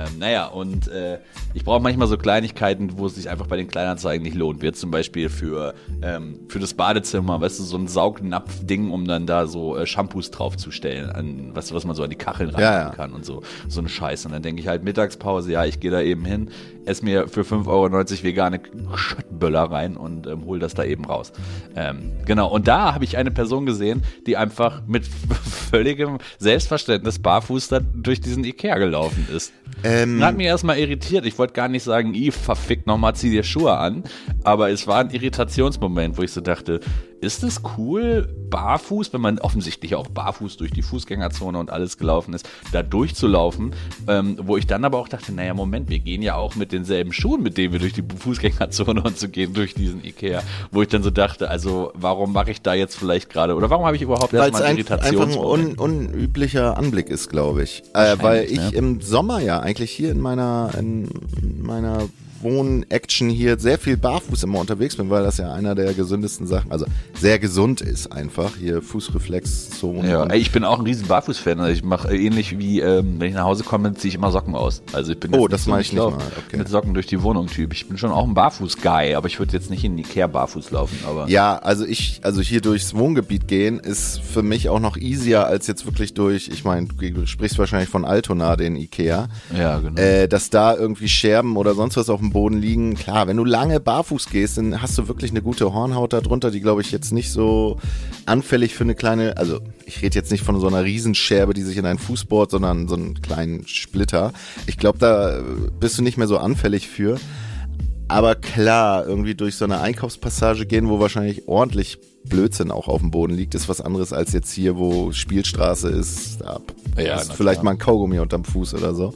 Ich brauche manchmal so Kleinigkeiten, wo es sich einfach bei den Kleinanzeigen nicht lohnt. Wird zum Beispiel für das Badezimmer, weißt du, so ein Saugnapf-Ding, um dann da so Shampoos draufzustellen, was man so an die Kacheln reinmachen kann und so eine Scheiße. Und dann denke ich halt Mittagspause, ja, ich gehe da eben hin, esse mir für 5,90 € vegane Schöttböller rein und hol das da eben raus. Genau, und da habe ich eine Person gesehen, die einfach mit völligem Selbstverständnis barfuß da durch diesen Ikea gelaufen ist. Hat mich erstmal irritiert. Ich wollte gar nicht sagen, verfickt nochmal, zieh dir Schuhe an. Aber es war ein Irritationsmoment, wo ich so dachte, ist es cool, barfuß, wenn man offensichtlich auch barfuß durch die Fußgängerzone und alles gelaufen ist, da durchzulaufen, wo ich dann aber auch dachte, naja, Moment, wir gehen ja auch mit denselben Schuhen, mit denen wir durch die Fußgängerzone und so gehen, durch diesen Ikea, wo ich dann so dachte, also warum mache ich da jetzt vielleicht gerade, oder warum habe ich überhaupt erstmal einen Irritationsmoment? Einfach ein unüblicher Anblick ist, glaube ich. Weil ich im Sommer ja eigentlich hier in meiner Wohn-Action hier sehr viel barfuß immer unterwegs bin, weil das ja einer der gesündesten Sachen, also sehr gesund ist einfach, hier Fußreflexzone. Ja, ich bin auch ein riesen Barfuß-Fan, also ich mache ähnlich wie, wenn ich nach Hause komme, ziehe ich immer Socken aus. Also ich bin das mache ich nicht mal. Okay. Mit Socken durch die Wohnung-Typ. Ich bin schon auch ein Barfuß-Guy, aber ich würde jetzt nicht in Ikea barfuß laufen. Aber ja, also hier durchs Wohngebiet gehen ist für mich auch noch easier als jetzt wirklich ich meine, du sprichst wahrscheinlich von Altona, den Ikea. Ja, genau. Dass da irgendwie Scherben oder sonst was auf dem dem Boden liegen. Klar, wenn du lange barfuß gehst, dann hast du wirklich eine gute Hornhaut da drunter, die, glaube ich, jetzt nicht so anfällig für eine kleine, also ich rede jetzt nicht von so einer Riesenscherbe, die sich in einen Fuß bohrt, sondern so einen kleinen Splitter. Ich glaube, da bist du nicht mehr so anfällig für. Aber klar, irgendwie durch so eine Einkaufspassage gehen, wo wahrscheinlich ordentlich Blödsinn auch auf dem Boden liegt, ist was anderes als jetzt hier, wo Spielstraße ist. Da ist vielleicht mal ein Kaugummi unterm Fuß oder so.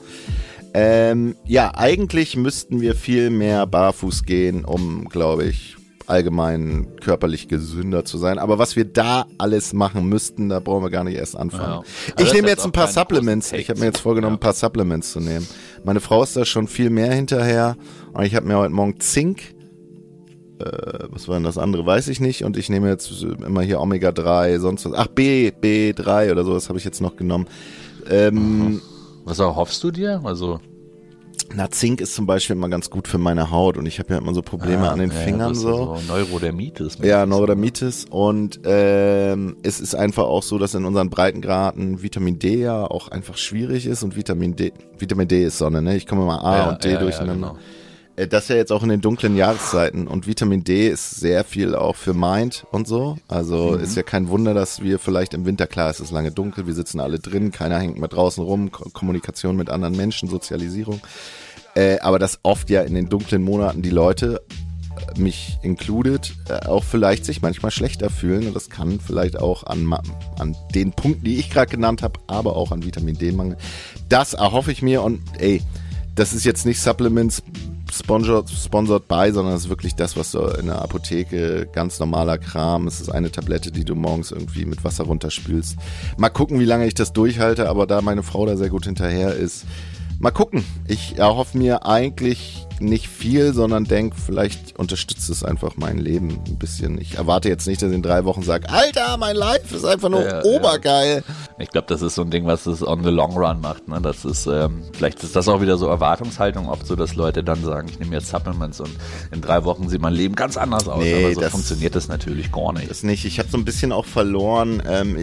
Ja, eigentlich müssten wir viel mehr barfuß gehen, um, glaube ich, allgemein körperlich gesünder zu sein. Aber was wir da alles machen müssten, da brauchen wir gar nicht erst anfangen. Ja. Ich nehme jetzt ein paar Supplements. Ich habe mir jetzt vorgenommen, ein paar Supplements zu nehmen. Meine Frau ist da schon viel mehr hinterher. Und ich habe mir heute Morgen Zink, was war denn das andere, weiß ich nicht. Und ich nehme jetzt immer hier Omega-3, sonst was. Ach, B3 oder so, das habe ich jetzt noch genommen. Was erhoffst du dir? Also na, Zink ist zum Beispiel immer ganz gut für meine Haut und ich habe ja immer so Probleme an den Fingern so. Neurodermitis. Ja, Neurodermitis und es ist einfach auch so, dass in unseren Breitengraden Vitamin D ja auch einfach schwierig ist und Vitamin D ist Sonne, ne? Ich komme mal A und D durcheinander. Ja, genau. Das ja jetzt auch in den dunklen Jahreszeiten und Vitamin D ist sehr viel auch für Mind und so. Also ist ja kein Wunder, dass wir vielleicht im Winter, klar, es ist lange dunkel, wir sitzen alle drin, keiner hängt mehr draußen rum, Kommunikation mit anderen Menschen, Sozialisierung. Aber dass oft ja in den dunklen Monaten die Leute, mich included, auch vielleicht sich manchmal schlechter fühlen und das kann vielleicht auch an den Punkten, die ich gerade genannt habe, aber auch an Vitamin D-Mangel. Das erhoffe ich mir und das ist jetzt nicht Supplements sponsored by, sondern es ist wirklich das, was so in der Apotheke, ganz normaler Kram. Es ist eine Tablette, die du morgens irgendwie mit Wasser runterspülst. Mal gucken, wie lange ich das durchhalte, aber da meine Frau da sehr gut hinterher ist, mal gucken. Ich erhoffe mir eigentlich nicht viel, sondern denke, vielleicht unterstützt es einfach mein Leben ein bisschen. Ich erwarte jetzt nicht, dass ich in 3 Wochen sage, Alter, mein Life ist einfach nur obergeil. Ja. Ich glaube, das ist so ein Ding, was es on the long run macht. Ne? Das ist, vielleicht ist das auch wieder so Erwartungshaltung, oft so, dass Leute dann sagen, ich nehme jetzt Supplements und in 3 Wochen sieht mein Leben ganz anders aus. Nee, aber so funktioniert das natürlich gar nicht. Das nicht. Ich habe so ein bisschen auch verloren,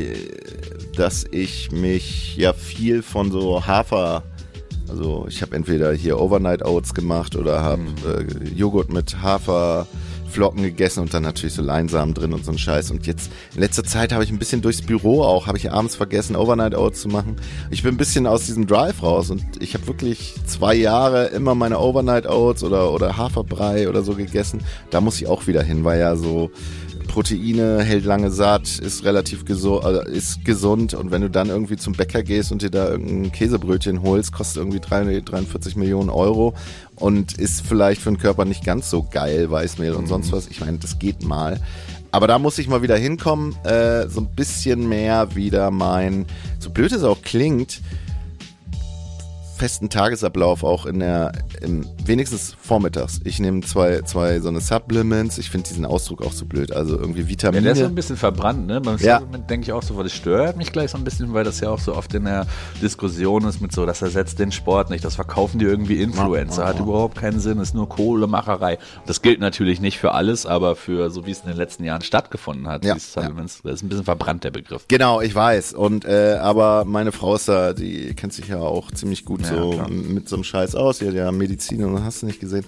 dass ich mich ja viel von so also ich habe entweder hier Overnight Oats gemacht oder habe Joghurt mit Haferflocken gegessen und dann natürlich so Leinsamen drin und so ein Scheiß. Und jetzt in letzter Zeit habe ich ein bisschen durchs Büro auch, habe ich abends vergessen, Overnight Oats zu machen. Ich bin ein bisschen aus diesem Drive raus und ich habe wirklich 2 Jahre immer meine Overnight Oats oder Haferbrei oder so gegessen. Da muss ich auch wieder hin, weil ja so Proteine, hält lange satt, ist relativ ist gesund und wenn du dann irgendwie zum Bäcker gehst und dir da irgendein Käsebrötchen holst, kostet irgendwie 43 Millionen Euro und ist vielleicht für den Körper nicht ganz so geil, Weißmehl und sonst was. Ich meine, das geht mal. Aber da muss ich mal wieder hinkommen, so ein bisschen mehr wieder so blöd es auch klingt, festen Tagesablauf auch wenigstens vormittags. Ich nehme zwei so eine Supplements. Ich finde diesen Ausdruck auch so blöd. Also irgendwie Vitamine. Ja, der ist so ein bisschen verbrannt, ne? Beim Supplement denke ich auch so, weil das stört mich gleich so ein bisschen, weil das ja auch so oft in der Diskussion ist mit so, das ersetzt den Sport nicht. Das verkaufen die irgendwie Influencer. Hat überhaupt keinen Sinn, ist nur Kohlemacherei. Das gilt natürlich nicht für alles, aber für so wie es in den letzten Jahren stattgefunden hat, diese Supplements, das ist ein bisschen verbrannt, der Begriff. Genau, ich weiß. Und aber meine Frau ist da, die kennt sich ja auch ziemlich gut so klar. Mit so einem Scheiß aus. Die hat ja Medizin und hast du nicht gesehen.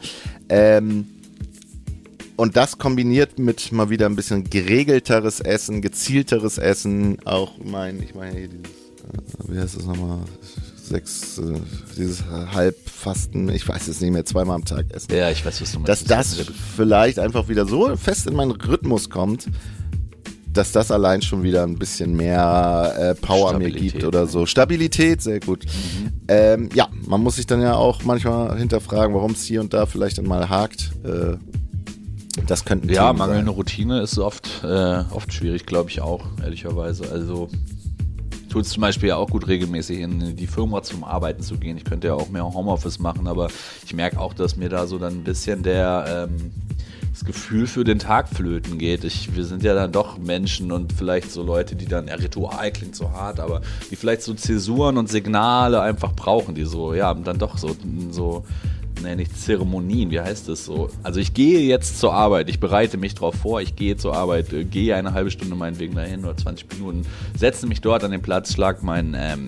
Und das kombiniert mit mal wieder ein bisschen geregelteres Essen, gezielteres Essen. Auch ich meine hier dieses, wie heißt das nochmal? Dieses Halbfasten, ich weiß es nicht mehr, 2-mal am Tag essen. Ja, ich weiß, was du meinst. Dass das vielleicht einfach wieder so fest in meinen Rhythmus kommt, dass das allein schon wieder ein bisschen mehr Power mir gibt oder so. Stabilität, sehr gut. Ja, man muss sich dann ja auch manchmal hinterfragen, warum es hier und da vielleicht dann mal hakt. Das könnten Themen sein. Mangelnde Routine ist oft schwierig, glaube ich auch, ehrlicherweise. Also tut es zum Beispiel ja auch gut, regelmäßig in die Firma zum Arbeiten zu gehen. Ich könnte ja auch mehr Homeoffice machen, aber ich merke auch, dass mir da so dann ein bisschen das Gefühl für den Tag flöten geht. Wir sind ja dann doch Menschen und vielleicht so Leute, die dann, Ritual klingt so hart, aber die vielleicht so Zäsuren und Signale einfach brauchen, die so, dann doch so nicht Zeremonien, wie heißt das so? Also ich gehe jetzt zur Arbeit, ich bereite mich drauf vor, ich gehe zur Arbeit, gehe eine halbe Stunde meinetwegen dahin oder 20 Minuten, setze mich dort an den Platz, schlag mein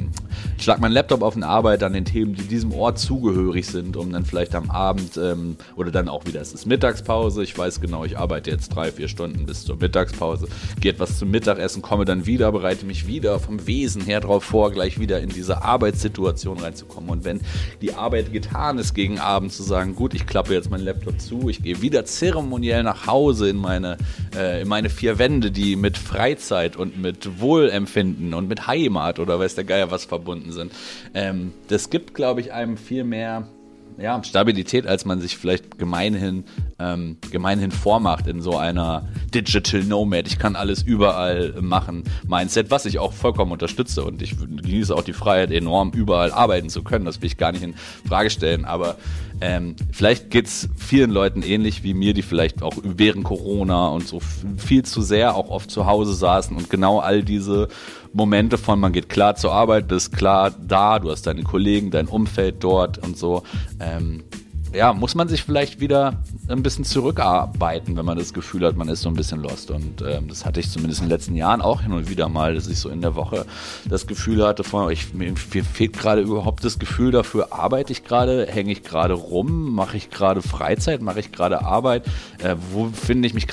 schlag meinen Laptop auf und arbeite an den Themen, die diesem Ort zugehörig sind, um dann vielleicht am Abend oder dann auch wieder, es ist Mittagspause, ich weiß genau, ich arbeite jetzt 3-4 Stunden bis zur Mittagspause, gehe etwas zum Mittagessen, komme dann wieder, bereite mich wieder vom Wesen her drauf vor, gleich wieder in diese Arbeitssituation reinzukommen. Und wenn die Arbeit getan ist gegen Abend, zu sagen, gut, ich klappe jetzt meinen Laptop zu, ich gehe wieder zeremoniell nach Hause in meine 4 Wände, die mit Freizeit und mit Wohlempfinden und mit Heimat oder weiß der Geier was verbunden sind. Das gibt, glaube ich, einem viel mehr Stabilität, als man sich vielleicht gemeinhin vormacht in so einer Digital Nomad. Ich kann alles überall machen. Mindset, was ich auch vollkommen unterstütze, und ich genieße auch die Freiheit enorm, überall arbeiten zu können. Das will ich gar nicht in Frage stellen, aber vielleicht geht's vielen Leuten ähnlich wie mir, die vielleicht auch während Corona und so viel zu sehr auch oft zu Hause saßen und genau all diese Momente von man geht klar zur Arbeit, bist klar da, du hast deine Kollegen, dein Umfeld dort und so, muss man sich vielleicht wieder ein bisschen zurückarbeiten, wenn man das Gefühl hat, man ist so ein bisschen lost. Und das hatte ich zumindest in den letzten Jahren auch hin und wieder mal, dass ich so in der Woche das Gefühl hatte, mir fehlt gerade überhaupt das Gefühl dafür, arbeite ich gerade, hänge ich gerade rum, mache ich gerade Freizeit, mache ich gerade Arbeit, wo finde ich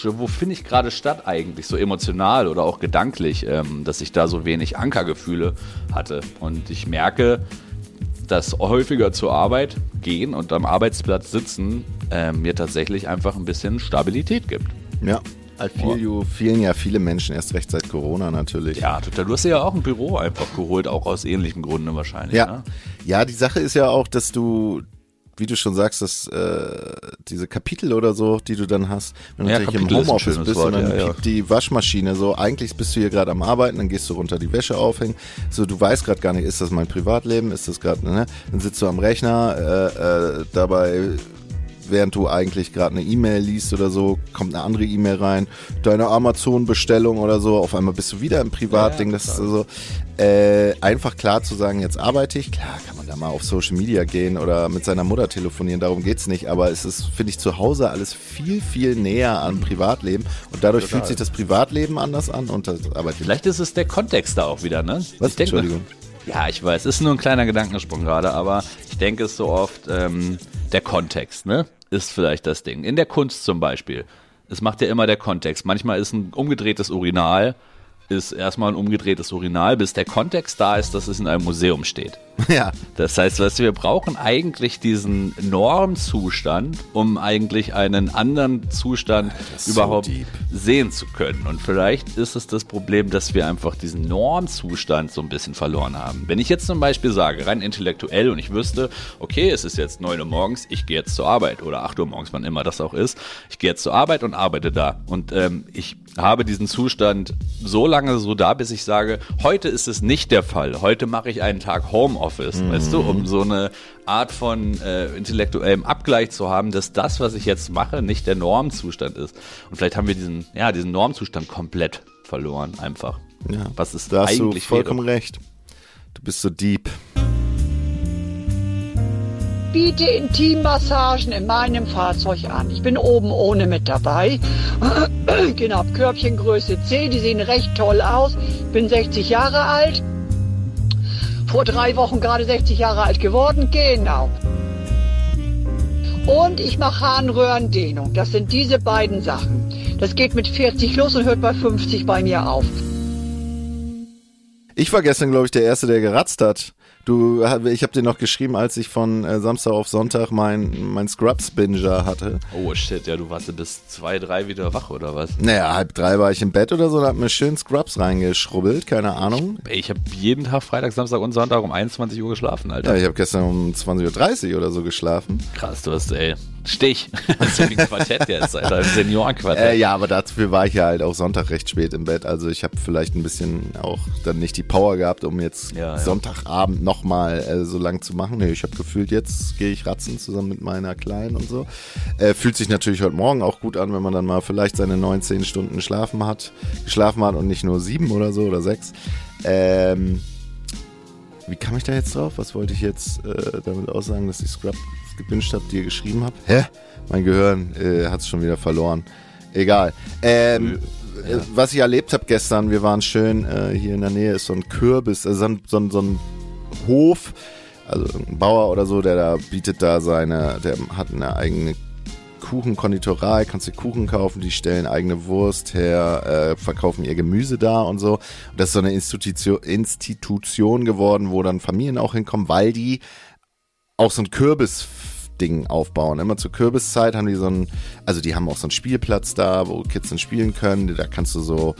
gerade statt eigentlich, so emotional oder auch gedanklich, dass ich da so wenig Ankergefühle hatte. Und ich merke, dass häufiger zur Arbeit gehen und am Arbeitsplatz sitzen mir tatsächlich einfach ein bisschen Stabilität gibt. Ja, vielen ja viele Menschen, erst recht seit Corona natürlich. Ja, total. Du hast ja auch ein Büro einfach geholt, auch aus ähnlichem Grunde wahrscheinlich. Ja, ne? Ja, die Sache ist ja auch, dass du, wie du schon sagst, dass diese Kapitel oder so, die du dann hast, wenn du natürlich im Homeoffice bist und dann piept die Waschmaschine so, eigentlich bist du hier gerade am Arbeiten, dann gehst du runter die Wäsche aufhängen, so du weißt gerade gar nicht, ist das mein Privatleben, ist das gerade, ne? Dann sitzt du am Rechner, dabei während du eigentlich gerade eine E-Mail liest oder so, kommt eine andere E-Mail rein, deine Amazon-Bestellung oder so, auf einmal bist du wieder im Privatding, das ist also einfach klar zu sagen, jetzt arbeite ich, klar kann man da mal auf Social Media gehen oder mit seiner Mutter telefonieren, darum geht's nicht, aber es ist, finde ich, zu Hause alles viel, viel näher an Privatleben und dadurch fühlt sich das Privatleben anders an und das Arbeitsleben. Vielleicht ist es der Kontext da auch wieder, ne? Was? Entschuldigung. Ja, ich weiß, ist nur ein kleiner Gedankensprung gerade, aber ich denke es so oft, der Kontext, ne, ist vielleicht das Ding. In der Kunst zum Beispiel, es macht ja immer der Kontext. Manchmal ist ein umgedrehtes Urinal, ist erstmal ein umgedrehtes Urinal, bis der Kontext da ist, dass es in einem Museum steht. Ja. Das heißt, wir brauchen eigentlich diesen Normzustand, um eigentlich einen anderen Zustand überhaupt sehen zu können. Und vielleicht ist es das Problem, dass wir einfach diesen Normzustand so ein bisschen verloren haben. Wenn ich jetzt zum Beispiel sage, rein intellektuell, und ich wüsste, okay, es ist jetzt 9 Uhr morgens, ich gehe jetzt zur Arbeit, oder 8 Uhr morgens, wann immer das auch ist, ich gehe jetzt zur Arbeit und arbeite da. Und ich habe diesen Zustand so lange so da, bis ich sage, heute ist es nicht der Fall. Heute mache ich einen Tag Homeoffice, weißt du, um so eine Art von intellektuellem Abgleich zu haben, dass das, was ich jetzt mache, nicht der Normzustand ist. Und vielleicht haben wir diesen Normzustand komplett verloren, einfach. Ja, was ist da hast eigentlich du vollkommen recht. Du bist so deep. Biete Intimmassagen in meinem Fahrzeug an. Ich bin oben ohne mit dabei. Genau, Körbchengröße C, die sehen recht toll aus. Ich bin 60 Jahre alt. Vor 3 Wochen gerade 60 Jahre alt geworden. Genau. Und ich mache Harnröhrendehnung. Das sind diese beiden Sachen. Das geht mit 40 los und hört bei 50 bei mir auf. Ich war gestern, glaube ich, der Erste, der geratzt hat. Ich habe dir noch geschrieben, als ich von Samstag auf Sonntag mein Scrubs-Binger hatte. Oh shit, ja, du warst bis 2, 3 wieder wach, oder was? Naja, 2:30 war ich im Bett oder so, da hab mir schön Scrubs reingeschrubbelt, keine Ahnung. Ich habe jeden Tag, Freitag, Samstag und Sonntag um 21 Uhr geschlafen, Alter. Ja, ich habe gestern um 20:30 Uhr oder so geschlafen. Krass, du hast, Stich. Das ist ja wie ein Quartett jetzt, Alter, ein Seniorenquartett. Ja, aber dafür war ich ja halt auch Sonntag recht spät im Bett, also ich habe vielleicht ein bisschen auch dann nicht die Power gehabt, um jetzt Sonntagabend nochmal so lang zu machen. Nee, ich habe gefühlt, jetzt gehe ich ratzen zusammen mit meiner Kleinen und so. Fühlt sich natürlich heute Morgen auch gut an, wenn man dann mal vielleicht seine 9-10 Stunden geschlafen hat und nicht nur 7 oder so oder 6. Wie kam ich da jetzt drauf? Was wollte ich jetzt damit aussagen, dass ich Scrubs gewünscht habe, dir geschrieben habe? Hä? Mein Gehirn hat es schon wieder verloren. Egal. Was ich erlebt habe gestern, wir waren schön, hier in der Nähe ist so ein Kürbis, so ein Hof, also ein Bauer oder so, der da bietet da der hat eine eigene Kuchenkonditorei, kannst dir Kuchen kaufen, die stellen eigene Wurst her, verkaufen ihr Gemüse da und so. Und das ist so eine Institution geworden, wo dann Familien auch hinkommen, weil die auch so ein Kürbisding aufbauen. Immer zur Kürbiszeit haben die die haben auch so einen Spielplatz da, wo Kids dann spielen können. Da kannst du so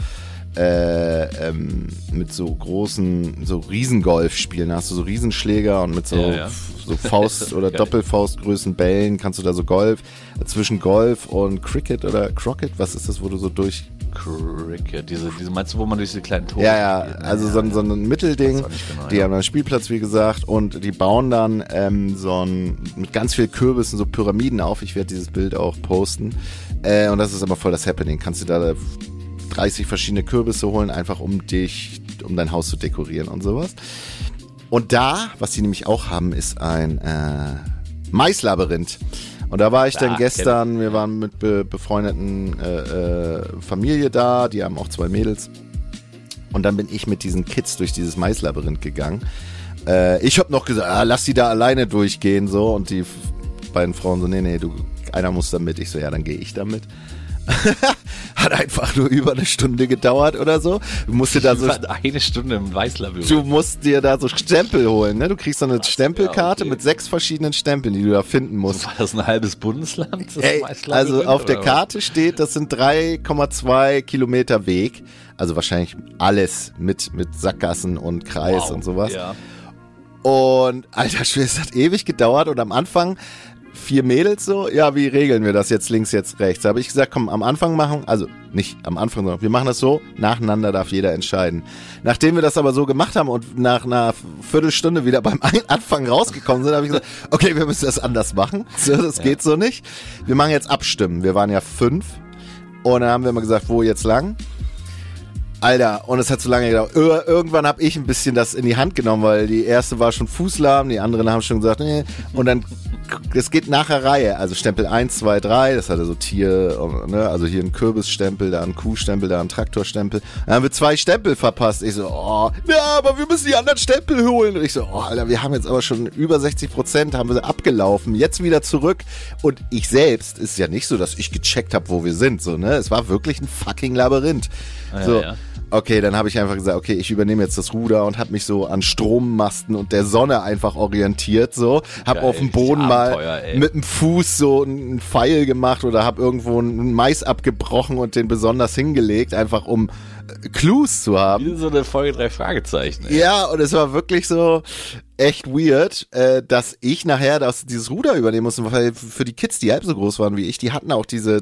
mit so großen, so Riesengolf spielen. Da hast du so Riesenschläger und mit so Faust- oder Doppelfaustgrößen Bällen kannst du da so zwischen Golf und Cricket oder Crockett, was ist das, wo du so durch... Cricket, diese meinst du, wo man durch diese kleinen Tore spielt? Ne? Also so ein Mittelding, genau, die haben einen Spielplatz, wie gesagt, und die bauen dann mit ganz viel Kürbissen so Pyramiden auf. Ich werde dieses Bild auch posten. Und das ist immer voll das Happening. Kannst du da 30 verschiedene Kürbisse holen, einfach um dein Haus zu dekorieren und sowas. Und da, was die nämlich auch haben, ist ein Maislabyrinth. Und da war ich dann gestern, wir waren mit befreundeten Familie da, die haben auch 2 Mädels. Und dann bin ich mit diesen Kids durch dieses Maislabyrinth gegangen. Ich habe noch gesagt, lass die da alleine durchgehen, so. Und die beiden Frauen so, nee, einer muss da mit. Ich so, ja, dann gehe ich da mit. Hat einfach nur über eine Stunde gedauert oder so. Du musst dir da so eine Stunde im Weißlabyrinth. Du musst dir da so Stempel holen, ne? Du kriegst so eine Stempelkarte mit 6 verschiedenen Stempeln, die du da finden musst. War das ein halbes Bundesland? Also auf der Karte steht, das sind 3,2 Kilometer Weg. Also wahrscheinlich alles mit Sackgassen und Kreis und sowas. Ja. Und alter Schwede, es hat ewig gedauert und am Anfang 4 Mädels so, ja, wie regeln wir das jetzt links, jetzt rechts? Da habe ich gesagt, komm, am Anfang machen, also nicht am Anfang, sondern wir machen das so, nacheinander darf jeder entscheiden. Nachdem wir das aber so gemacht haben und nach einer Viertelstunde wieder beim Anfang rausgekommen sind, habe ich gesagt, okay, wir müssen das anders machen. So, das geht so nicht. Wir machen jetzt Abstimmen. Wir waren ja 5 und dann haben wir mal gesagt, wo jetzt lang? Alter, und es hat so lange gedauert. Irgendwann habe ich ein bisschen das in die Hand genommen, weil die erste war schon fußlahm, die anderen haben schon gesagt, nee. Und dann, es geht nachher Reihe. Also Stempel 1, 2, 3, das hatte so Tier, ne? Also hier ein Kürbisstempel, da ein Kuhstempel, da ein Traktorstempel. Dann haben wir 2 Stempel verpasst. Ich so, ja, aber wir müssen die anderen Stempel holen. Und ich so, Alter, wir haben jetzt aber schon über 60%, haben wir abgelaufen. Jetzt wieder zurück. Und ich selbst, ist ja nicht so, dass ich gecheckt habe, wo wir sind, so, ne? Es war wirklich ein fucking Labyrinth. So. Ja. Okay, dann habe ich einfach gesagt, okay, ich übernehme jetzt das Ruder und habe mich so an Strommasten und der Sonne einfach orientiert, so. Hab auf dem Boden mal mit dem Fuß so einen Pfeil gemacht oder hab irgendwo einen Mais abgebrochen und den besonders hingelegt, einfach um Clues zu haben. Wie so eine Folge 3 Fragezeichen. Ja, und es war wirklich so echt weird, dass ich nachher dieses Ruder übernehmen musste, weil für die Kids, die halb so groß waren wie ich, die hatten auch diese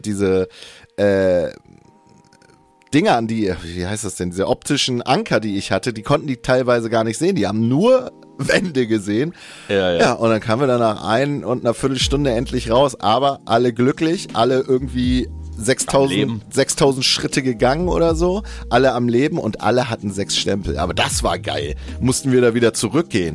Dinge an wie heißt das denn, diese optischen Anker, die ich hatte, die konnten die teilweise gar nicht sehen. Die haben nur Wände gesehen. Ja, und dann kamen wir dann nach 1 und einer Viertelstunde endlich raus. Aber alle glücklich, alle irgendwie 6000 Schritte gegangen oder so. Alle am Leben und alle hatten 6 Stempel. Aber das war geil. Mussten wir da wieder zurückgehen.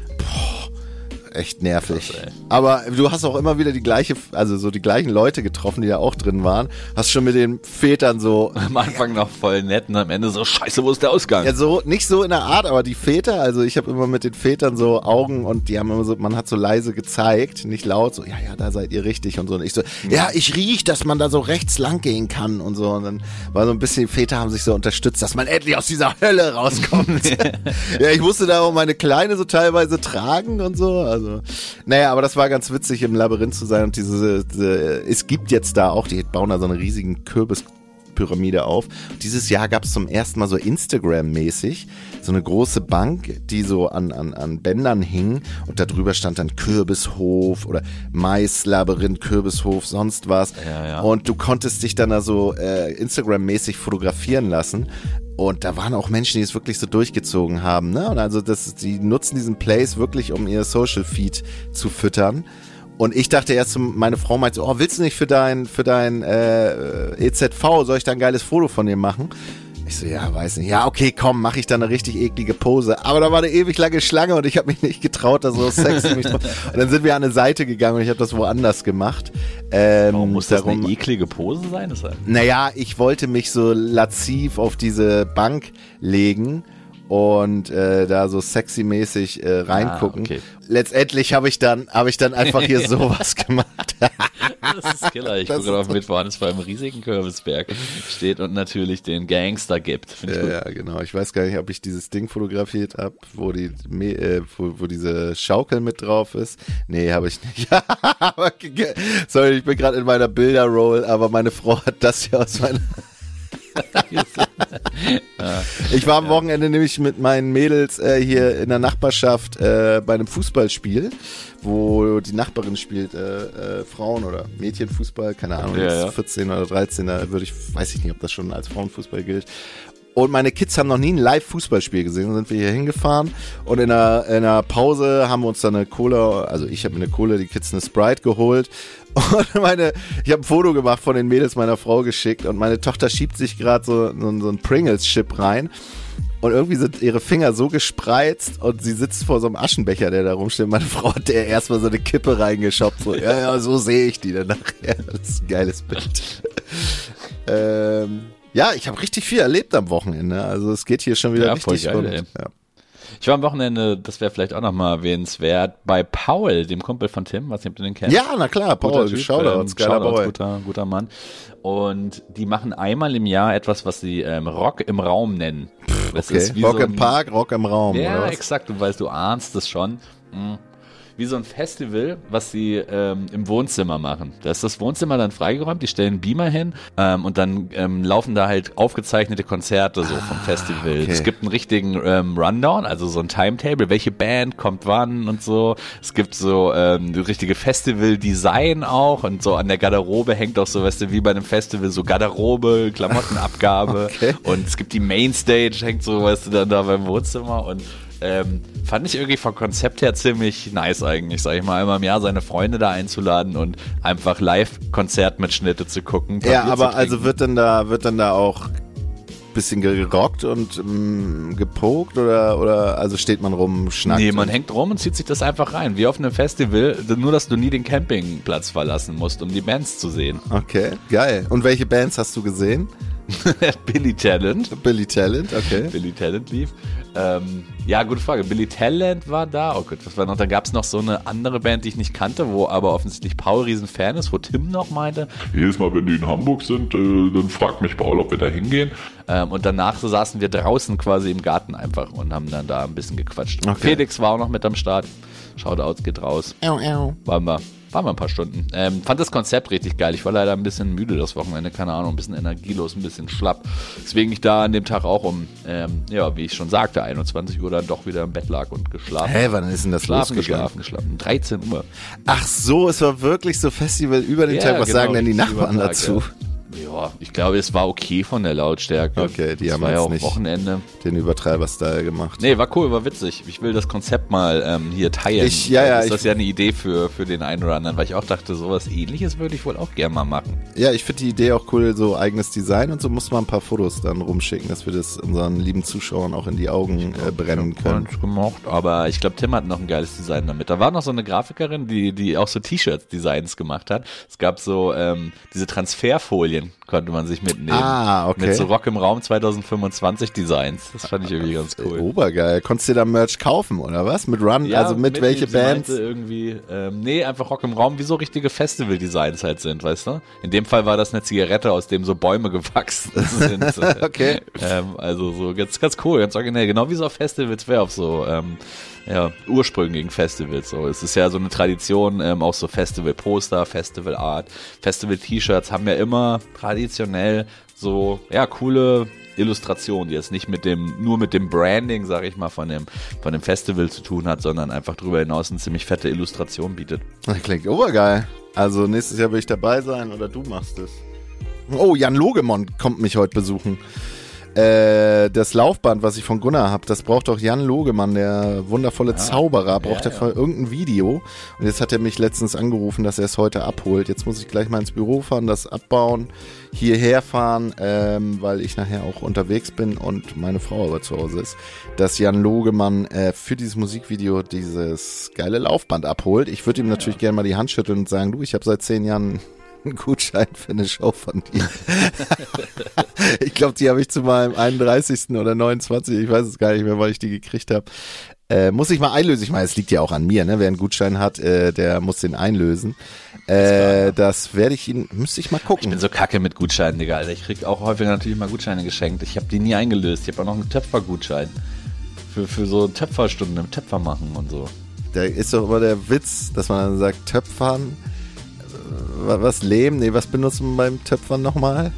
Echt nervig. Krass, aber du hast auch immer wieder die gleichen Leute getroffen, die da auch drin waren. Hast schon mit den Vätern so... Am Anfang noch voll nett und am Ende so, scheiße, wo ist der Ausgang? Ja, so, nicht so in der Art, aber die Väter, also ich habe immer mit den Vätern so Augen und die haben immer so, man hat so leise gezeigt, nicht laut, so, ja, da seid ihr richtig und so. Und ich so, ja, ich riech, dass man da so rechts lang gehen kann und so. Und dann war so ein bisschen, die Väter haben sich so unterstützt, dass man endlich aus dieser Hölle rauskommt. Ja, ich musste da auch meine Kleine so teilweise tragen und so, also. Naja, aber das war ganz witzig, im Labyrinth zu sein und es gibt jetzt da auch, die bauen da so eine riesigen Kürbispyramide auf. Und dieses Jahr gab es zum ersten Mal so Instagram-mäßig so eine große Bank, die so an Bändern hing und da drüber stand dann Kürbishof oder Maislabyrinth, Kürbishof, sonst was. Ja. Und du konntest dich dann da so Instagram-mäßig fotografieren lassen. Und da waren auch Menschen, die es wirklich so durchgezogen haben, ne? Und also die nutzen diesen Place wirklich, um ihr Social Feed zu füttern. Und ich dachte erst, meine Frau meinte so, willst du nicht für dein EZV, soll ich da ein geiles Foto von dir machen? Ich so, ja, weiß nicht. Ja, okay, komm, mache ich da eine richtig eklige Pose. Aber da war eine ewig lange Schlange und ich habe mich nicht getraut, da so sexy mich drauf. Und dann sind wir an eine Seite gegangen und ich habe das woanders gemacht. Warum muss das eine eklige Pose sein? Naja, ich wollte mich so laziv auf diese Bank legen und da so sexy-mäßig reingucken. okay. Letztendlich habe ich dann einfach hier sowas gemacht. Das ist Killer. Ich gucke auf Mittwoch an, es vor einem riesigen Kürbisberg steht und natürlich den Gangster gibt. Ja, genau. Ich weiß gar nicht, ob ich dieses Ding fotografiert habe, wo wo diese Schaukel mit drauf ist. Nee, habe ich nicht. Sorry, ich bin gerade in meiner Bilderroll, aber meine Frau hat das hier aus meiner... Ich war am Wochenende nämlich mit meinen Mädels hier in der Nachbarschaft bei einem Fußballspiel, wo die Nachbarin spielt Frauen- oder Mädchenfußball, keine Ahnung, Ja. 14 oder 13, weiß ich nicht, ob das schon als Frauenfußball gilt. Und meine Kids haben noch nie ein Live-Fußballspiel gesehen. Dann sind wir hier hingefahren und in einer Pause haben wir uns dann eine Cola, also ich habe mir eine Cola, die Kids eine Sprite geholt. Und ich habe ein Foto gemacht von den Mädels meiner Frau geschickt und meine Tochter schiebt sich gerade so ein Pringles-Chip rein. Und irgendwie sind ihre Finger so gespreizt und sie sitzt vor so einem Aschenbecher, der da rumsteht. Meine Frau hat der erstmal so eine Kippe reingeschoppt. So, ja, so sehe ich die dann nachher. Das ist ein geiles Bild. Ja, ich habe richtig viel erlebt am Wochenende. Also es geht hier schon wieder richtig voll geil, rund. Ja. Ich war am Wochenende, das wäre vielleicht auch nochmal erwähnenswert, bei Paul, dem Kumpel von Tim, weiß nicht, ob du den kennst. Ja, na klar, Paul, Shoutouts, geiler Boy. Guter Mann. Und die machen einmal im Jahr etwas, was sie Rock im Raum nennen. Das Okay, ist wie Rock so im Park, Rock im Raum. Ja, oder was? exakt, du ahnst es schon. Wie so ein Festival, was sie im Wohnzimmer machen. Da ist das Wohnzimmer dann freigeräumt, die stellen einen Beamer hin und dann laufen da halt aufgezeichnete Konzerte so vom Festival. okay. Es gibt einen richtigen Rundown, also so ein Timetable, welche Band kommt wann und so. Es gibt so richtige Festival-Design auch und so an der Garderobe hängt auch so, weißt du, wie bei einem Festival, so Garderobe, Klamottenabgabe Okay. und es gibt die Mainstage, hängt so, weißt du, dann da beim Wohnzimmer und fand ich irgendwie vom Konzept her ziemlich nice eigentlich, sag ich mal, einmal im Jahr seine Freunde da einzuladen und einfach Live-Konzertmitschnitte zu gucken. Ja, Bier aber zu also trinken. wird dann da auch bisschen gerockt und gepokt oder also steht man rum, schnackt? Nee, man hängt rum und zieht sich das einfach rein, wie auf einem Festival, nur dass du nie den Campingplatz verlassen musst, um die Bands zu sehen. Okay, geil. Und welche Bands hast du gesehen? Billy Talent. Billy Talent, okay. Billy Talent lief. Ja, gute Frage. Billy Talent war da. Oh Gott, was war noch? Da gab es noch so eine andere Band, die ich nicht kannte, wo aber offensichtlich Paul Riesenfan ist, wo Tim noch meinte. Jedes Mal, wenn die in Hamburg sind, dann fragt mich Paul, ob wir da hingehen. Und danach saßen wir draußen quasi im Garten einfach und haben dann da ein bisschen gequatscht. Okay. Felix war auch noch mit am Start. Shoutouts geht raus. Waren wir ein paar Stunden. Fand das Konzept richtig geil. Ich war leider ein bisschen müde das Wochenende, keine Ahnung, ein bisschen energielos, ein bisschen schlapp. Deswegen ich da an dem Tag auch wie ich schon sagte, 21 Uhr dann doch wieder im Bett lag und geschlafen. Hä, wann ist denn das losgegangen? Geschlafen. 13 Uhr. Ach so, es war wirklich so Festival über den Tag. Was genau, sagen denn die richtig Nachbarn über den Tag, dazu? Ja. Ja, ich glaube, es war okay von der Lautstärke. Okay, die das haben war ja jetzt auch nicht Wochenende. Den Übertreiber-Style gemacht. Nee, war cool, war witzig. Ich will das Konzept mal hier teilen. Das ist ja eine Idee für den einen oder anderen, weil ich auch dachte, sowas Ähnliches würde ich wohl auch gerne mal machen. Ja, ich finde die Idee auch cool, so eigenes Design und so muss man ein paar Fotos dann rumschicken, dass wir das unseren lieben Zuschauern auch in die Augen brennen können. Gemocht, aber ich glaube, Tim hat noch ein geiles Design damit. Da war noch so eine Grafikerin, die auch so T-Shirt-Designs gemacht hat. Es gab so diese Transferfolien, konnte man sich mitnehmen. Ah, okay. Mit so Rock im Raum 2025 Designs. Das fand ich irgendwie ganz cool. Obergeil. Konntest du da Merch kaufen, oder was? Mit Run, Ja, also mit welche sie Bands? meinte irgendwie, nee, einfach Rock im Raum, wie so richtige Festival-Designs halt sind, weißt du? In dem Fall war das eine Zigarette, aus dem so Bäume gewachsen sind. Okay. Also so ganz cool, ganz originell. Genau wie so auf Festivals wäre, auf so ursprüngigen Festivals. So. Es ist ja so eine Tradition, auch so Festival-Poster, Festival-Art, Festival-T-Shirts haben ja immer traditionell so, ja, coole Illustration, die jetzt nicht nur mit dem Branding, sag ich mal, von dem Festival zu tun hat, sondern einfach darüber hinaus eine ziemlich fette Illustration bietet. Das klingt obergeil. Also nächstes Jahr will ich dabei sein oder du machst es. Oh, Jan Logemon kommt mich heute besuchen. Das Laufband, was ich von Gunnar habe, das braucht doch Jan Logemann, der wundervolle Zauberer, braucht er für irgendein Video. Und jetzt hat er mich letztens angerufen, dass er es heute abholt. Jetzt muss ich gleich mal ins Büro fahren, das abbauen, hierher fahren, weil ich nachher auch unterwegs bin und meine Frau aber zu Hause ist, dass Jan Logemann für dieses Musikvideo dieses geile Laufband abholt. Ich würde ihm natürlich gerne mal die Hand schütteln und sagen, du, ich habe seit 10 Jahren einen Gutschein für eine Show von dir. Ich glaube, die habe ich zu meinem 31. oder 29. Ich weiß es gar nicht mehr, weil ich die gekriegt habe. Muss ich mal einlösen. Ich meine, es liegt ja auch an mir, ne? Wer einen Gutschein hat, der muss den einlösen. Das werde ich müsste ich mal gucken. Ich bin so kacke mit Gutscheinen, Digga. Alter. Ich krieg auch häufig natürlich mal Gutscheine geschenkt. Ich habe die nie eingelöst. Ich habe auch noch einen Töpfergutschein. Für so Töpferstunden im Töpfer machen und so. Da ist doch immer der Witz, dass man dann sagt, Töpfern, was Lehm? Nee, was benutzt man beim Töpfern nochmal?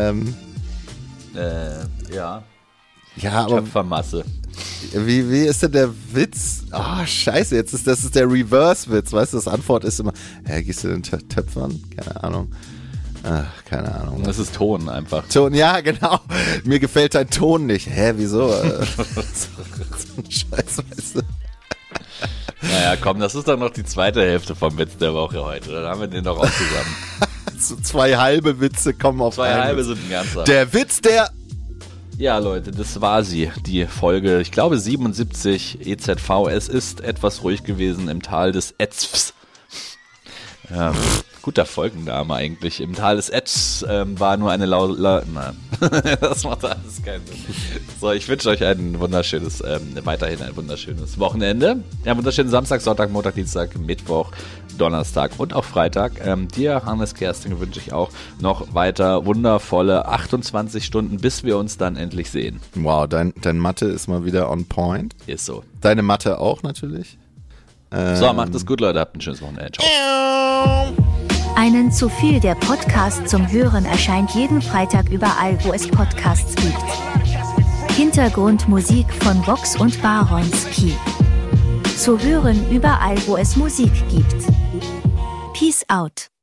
Ja, aber Töpfermasse. wie ist denn der Witz? Scheiße, das ist der Reverse-Witz, weißt du, das Antwort ist immer, gehst du den Töpfern? Keine Ahnung. Keine Ahnung. Das ist Ton einfach. Ton, ja, genau. Mir gefällt dein Ton nicht. Wieso? So ein Scheiß, weißt du. Naja, komm, das ist doch noch die zweite Hälfte vom Witz der Woche heute. Dann haben wir den doch auch zusammen. So 2 halbe Witze kommen auf 2 einen halbe Witz. sind ein ganzer. Der Witz der... Ja, Leute, das war sie. Die Folge, ich glaube 77 EZV. Es ist etwas ruhig gewesen im Tal des Etzfs. Ja, guter Folgenname eigentlich. Im Tal des Etz war nur eine Nein, das macht alles keinen Sinn. So, ich wünsche euch weiterhin ein wunderschönes Wochenende. Ja, wunderschönen Samstag, Sonntag, Montag, Dienstag, Mittwoch, Donnerstag und auch Freitag. Dir, Hannes Kersting, wünsche ich auch noch weiter wundervolle 28 Stunden, bis wir uns dann endlich sehen. Wow, dein Mathe ist mal wieder on point. Ist so. Deine Mathe auch natürlich. So, macht es gut, Leute. Habt ein schönes Wochenende. Ciao. Einen zu viel, der Podcast zum Hören erscheint jeden Freitag überall, wo es Podcasts gibt. Hintergrundmusik von Vox und Baronski. Zu hören überall, wo es Musik gibt. Peace out.